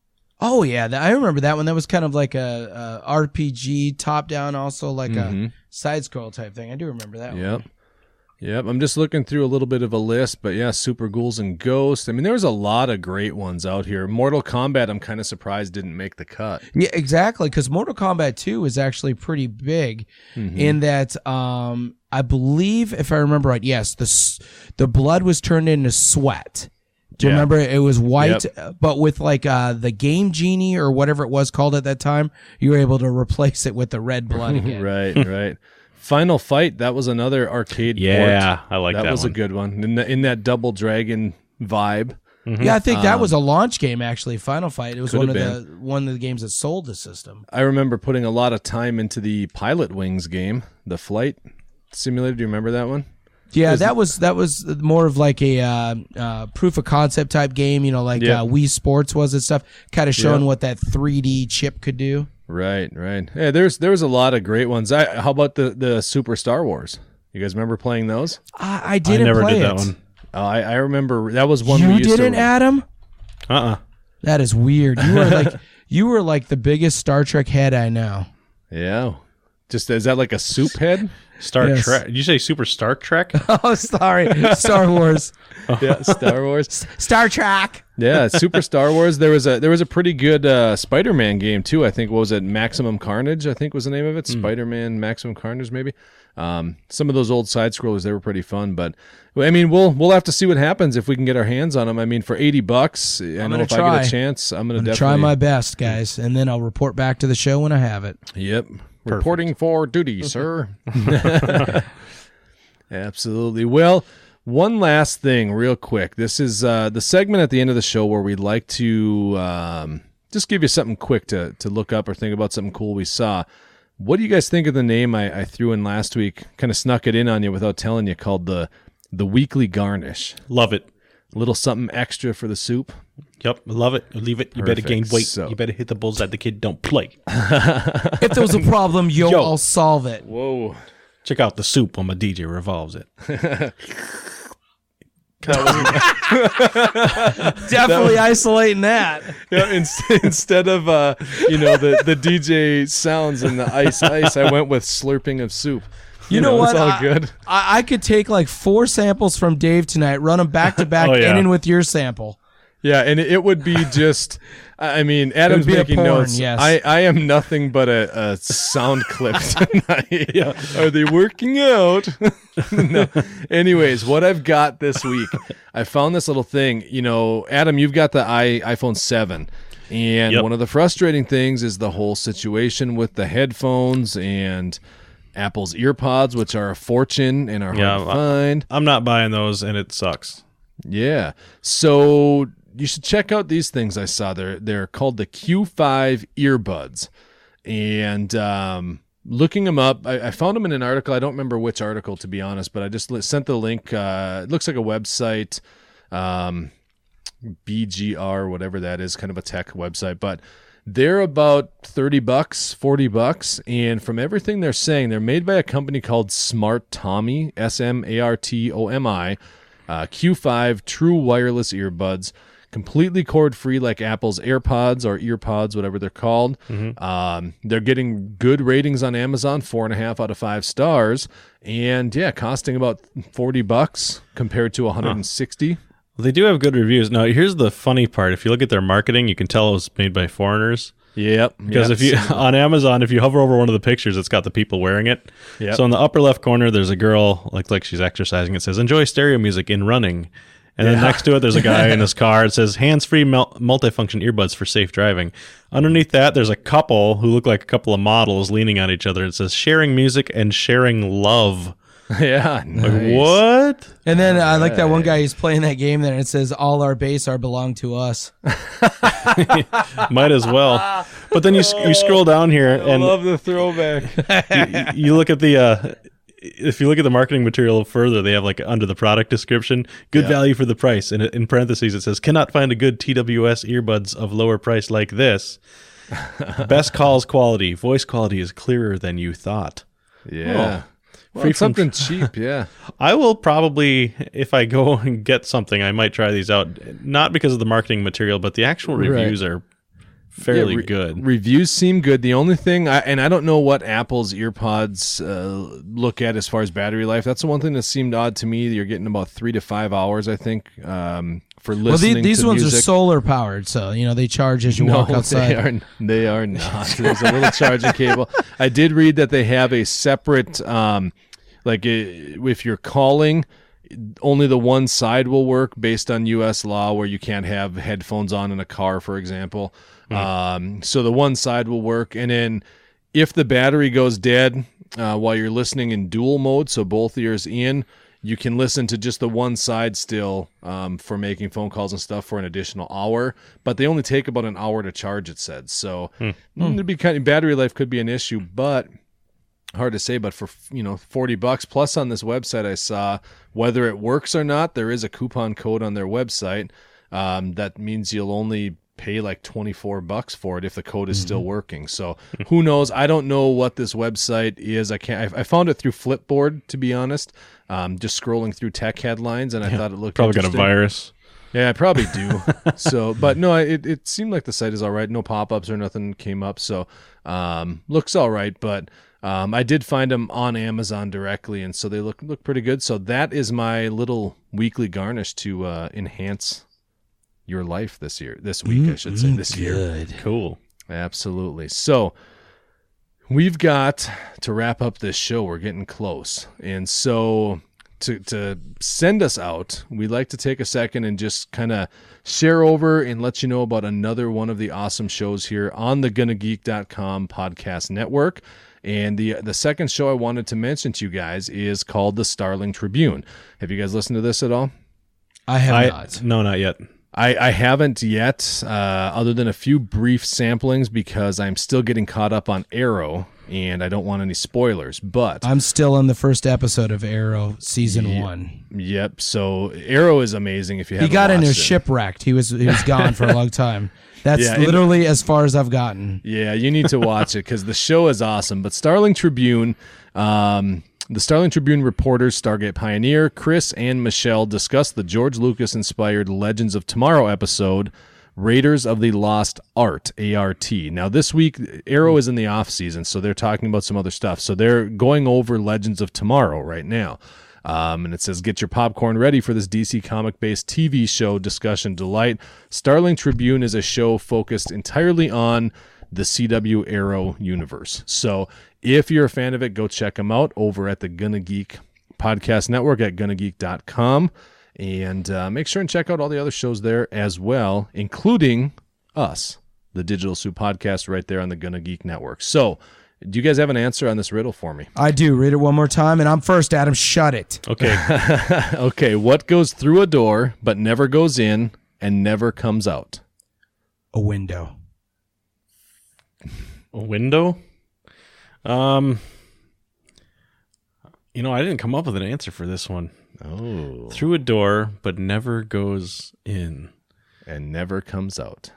Oh yeah, that, I remember that one. That was kind of like a, a R P G top-down, also like Mhm. a side-scroll type thing. I do remember that Yep. one. Yep. I'm just looking through a little bit of a list, but yeah, Super Ghouls and Ghosts. I mean, there's a lot of great ones out here. Mortal Kombat, I'm kind of surprised didn't make the cut. Yeah, exactly. Because Mortal Kombat two is actually pretty big Mm-hmm. in that um, I believe, if I remember right, yes, the s- the blood was turned into sweat. Do you Yeah. remember? It was white, Yep. uh, but with like uh, the Game Genie or whatever it was called at that time, you were able to replace it with the red blood again. Right, right. Final Fight, that was another arcade Yeah, port. I like that That was one. a good one. In, the, in that Double Dragon vibe. Yeah, I think that was a launch game actually. Final Fight. It was Um, Could one of have the one of the games that sold the system. I remember putting a lot of time into the Pilot Wings game, the flight simulator. Do you remember that one? Yeah, that was that was more of like a uh, uh, proof of concept type game. You know, like Yeah. uh, Wii Sports was and stuff. Kind of showing Yeah. what that three D chip could do. Right, right. Yeah, there's there was a lot of great ones. I, how about the, the Super Star Wars? You guys remember playing those? I, I didn't I never play did it. that one. Oh, I, I remember that was one You we used didn't, to. Adam? Uh-uh. That is weird. You were like you were like the biggest Star Trek head I know. Yeah. Just is that like a soup head? Star Yes. Trek. Did you say Super Star Trek? Oh, sorry, Star Wars, Yeah, Star Wars. Star Trek. Yeah, Super Star Wars. There was a there was a pretty good uh, Spider-Man game too. I think what was it? Maximum Carnage, I think was the name of it. Spider-Man Maximum Carnage, maybe. Um, some of those old side scrollers, they were pretty fun. But I mean, we'll we'll have to see what happens if we can get our hands on them. I mean, for eighty bucks, I know gonna if I try. get a chance, I'm gonna I'm gonna definitely try my best, guys, and then I'll report back to the show when I have it. Yep. Reporting for duty, sir. Absolutely. Well, one last thing, real quick. This is uh, the segment at the end of the show where we'd like to um, just give you something quick to, to look up or think about something cool we saw. What do you guys think of the name I, I threw in last week? Kind of snuck it in on you without telling you, called the the Weekly Garnish. Love it. A little something extra for the soup. Yep, love it. Leave it. You better Perfect. gain weight. So- You better hit the bullseye. The kid don't play. If there was a problem, yo, Yo. I'll solve it. Whoa. Check out the soup when my D J revolves it. Definitely isolating that. Yeah, in, instead of uh, you know the, the D J sounds and the ice ice, I went with slurping of soup. You, know, what? It's all I, good. I, I could take like four samples from Dave tonight, run them back to back, Oh, yeah. and in with your sample. Yeah, and it, it would be just. I mean, Adam's be a making porn, notes. yes. I, I am nothing but a, a sound clip tonight. Yeah. Are they working out? No. Anyways, what I've got this week, I found this little thing. You know, Adam, you've got the i iPhone seven. And Yep. one of the frustrating things is the whole situation with the headphones and Apple's EarPods, which are a fortune and are hard Yeah, to I- find. I'm not buying those, and it sucks. Yeah. So you should check out these things I saw. They're they're called the Q five earbuds. And um, looking them up, I, I found them in an article. I don't remember which article, to be honest, but I just li- sent the link. Uh, it looks like a website, um, B G R, whatever that is, kind of a tech website. But they're about thirty bucks, forty bucks. And from everything they're saying, they're made by a company called Smart Tommy, S M A R T O M I. Uh, Q five true wireless earbuds. completely cord-free like Apple's AirPods or EarPods, whatever they're called. Mm-hmm. Um, they're getting good ratings on Amazon, four and a half out of five stars. And, yeah, costing about forty bucks compared to one hundred sixty. Huh. They do have good reviews. Now, here's the funny part. If you look at their marketing, you can tell it was made by foreigners. Yep. Because yep. if you on Amazon, if you hover over one of the pictures, it's got the people wearing it. Yep. So in the upper left corner, there's a girl like like she's exercising. It says "Enjoy stereo music in running," and yeah. then next to it, there's a guy in his car. It says "Hands-free mul- multifunction earbuds for safe driving." Underneath that, there's a couple who look like a couple of models leaning on each other. It says "Sharing music and sharing love." Yeah, nice. Like what? And then I uh, like that one guy who's playing that game there, and it says all our base are belong to us. Might as well. But then you you scroll down here I and love the throwback. you, you look at the uh, if you look at the marketing material further, they have like under the product description, good yeah. value for the price, and in parentheses it says cannot find a good T W S earbuds of lower price like this. Best calls quality, voice quality is clearer than you thought. Yeah. Oh. Well, Free it's from something cheap, yeah. I will probably, if I go and get something, I might try these out. Not because of the marketing material, but the actual reviews right. are fairly yeah, re- good. Reviews seem good. The only thing, I, and I don't know what Apple's EarPods uh, look at as far as battery life. That's the one thing that seemed odd to me. You're getting about three to five hours, I think, um, for listening well, the, these to ones music. are solar powered, so you know they charge as you no, walk outside. they are, they are not. There's a little charging cable. I did read that they have a separate, um, like uh, if you're calling, only the one side will work based on U S law, where you can't have headphones on in a car, for example. Mm. Um, so the one side will work, and then if the battery goes dead uh, while you're listening in dual mode, so both ears in, you can listen to just the one side still um, for making phone calls and stuff for an additional hour, but they only take about an hour to charge, it said. So mm. it'd be kind of, battery life could be an issue, but hard to say. But for, you know, forty bucks plus on this website, I saw whether it works or not, there is a coupon code on their website. Um, that means you'll only pay like twenty-four bucks for it if the code is mm-hmm. still working. So who knows? I don't know what this website is. I can't, I, I found it through Flipboard, to be honest. Um, just scrolling through tech headlines, and I yeah, thought it looked probably got a virus. Yeah, I probably do. so, but no, it, it seemed like the site is all right. No pop-ups or nothing came up. So, um, looks all right. But um, I did find them on Amazon directly, and so they look look pretty good. So that is my little weekly garnish to uh, enhance your life this year, this week, mm, I should say, this good. year. Cool. Absolutely. So we've got to wrap up this show. We're getting close. And so to to send us out, we'd like to take a second and just kind of share over and let you know about another one of the awesome shows here on the gonna geek dot com podcast network. And the the second show I wanted to mention to you guys is called the Starling Tribune. Have you guys listened to this at all? I have I, not. No, not yet. I, I haven't yet, uh, other than a few brief samplings, because I'm still getting caught up on Arrow, and I don't want any spoilers. But I'm still in the first episode of Arrow season yeah, one. Yep. So Arrow is amazing. If you haven't he got in watched there it. shipwrecked. He was he was gone for a long time. That's yeah, literally as far as I've gotten. Yeah, you need to watch it because the show is awesome. But Starling Tribune. Um, The Starling Tribune reporters, Stargate Pioneer, Chris and Michelle, discuss the George Lucas-inspired Legends of Tomorrow episode, Raiders of the Lost Art, A R T. Now, this week, Arrow is in the off-season, so they're talking about some other stuff. So they're going over Legends of Tomorrow right now. Um, and it says, get your popcorn ready for this D C comic-based T V show discussion delight. Starling Tribune is a show focused entirely on the C W Arrow universe. So if you're a fan of it, go check them out over at the Gonna Geek podcast network at gonna geek dot com. And uh, make sure and check out all the other shows there as well, including us, the Digital Soup Podcast, right there on the Gonna Geek network. So do you guys have an answer on this riddle for me? I do. Read it one more time, and I'm first, Adam. Shut it. Okay. Okay. What goes through a door but never goes in and never comes out? A window. A window? Um, you know, I didn't come up with an answer for this one. Oh. Through a door, but never goes in. And never comes out.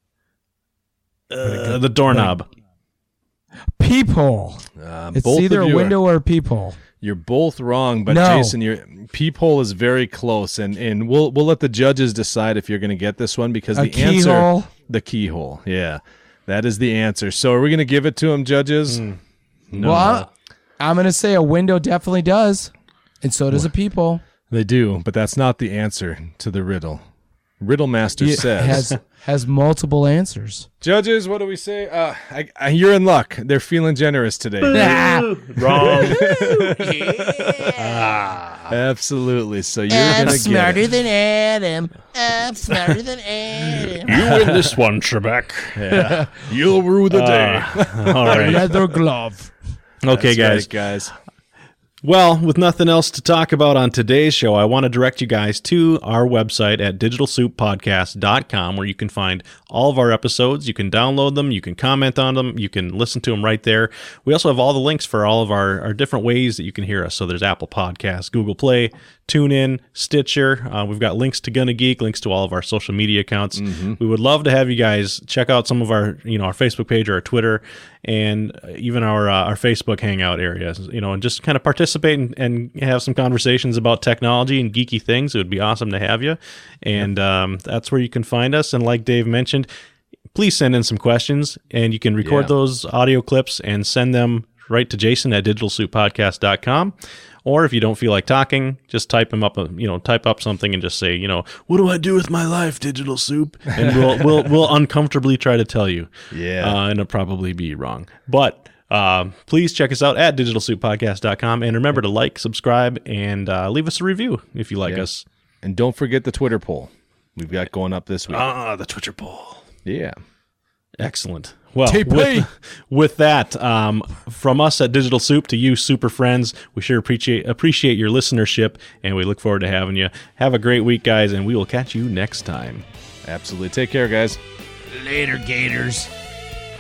Uh, the doorknob. Peephole. Uh, It's both either of a you window are, or a peephole. You're both wrong, but No. Jason, your peephole is very close, and, and we'll we'll let the judges decide if you're going to get this one because A the keyhole? answer, the keyhole, yeah, that is the answer. So are we going to give it to them, judges? Mm. Well, I'm, I'm going to say a window definitely does, and so does a peephole. They do, but that's not the answer to the riddle. Riddle Master It says, has has multiple ansers. "Judges, what do we say? Uh, I, I, you're in luck. They're feeling generous today." Wrong. Absolutely. So you're going to get it. than Adam. I'm smarter than Adam. You win this one, Trebek. Yeah. You'll rue the day. All right. Leather glove. Okay, That's guys. right, guys. Well, with nothing else to talk about on today's show, I want to direct you guys to our website at digital soup podcast dot com, where you can find all of our episodes. You can download them, you can comment on them, you can listen to them right there. We also have all the links for all of our, our different ways that you can hear us. So there's Apple Podcasts, Google Play, TuneIn, Stitcher. Uh, we've got links to Gonna Geek, links to all of our social media accounts. Mm-hmm. We would love to have you guys check out some of our, you know, our Facebook page or our Twitter, and even our uh, our Facebook Hangout areas. You know, and just kind of participate and, and have some conversations about technology and geeky things. It would be awesome to have you, and um, that's where you can find us. And like Dave mentioned, please send in some questions, and you can record Yeah. those audio clips and send them right to Jason at digital soup podcast dot com. Or if you don't feel like talking, just type them up. You know, type up something and just say, you know, what do I do with my life, Digital Soup? And we'll we'll we'll uncomfortably try to tell you. Yeah. uh, and it'll probably be wrong. But uh, please check us out at digital soup podcast dot com, and remember to like, subscribe, and uh, leave us a review if you like Yeah. us. And don't forget the Twitter poll we've got going up this week. Ah, the Twitter poll. Yeah. Excellent. Well, T P. with, with that, um, from us at Digital Soup to you, super friends, we sure appreciate appreciate your listenership, and we look forward to having you. Have a great week, guys, and we will catch you next time. Absolutely. Take care, guys. Later, Gators.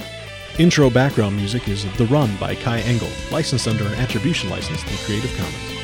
Intro background music is The Run by Kai Engel, licensed under an attribution license through Creative Commons.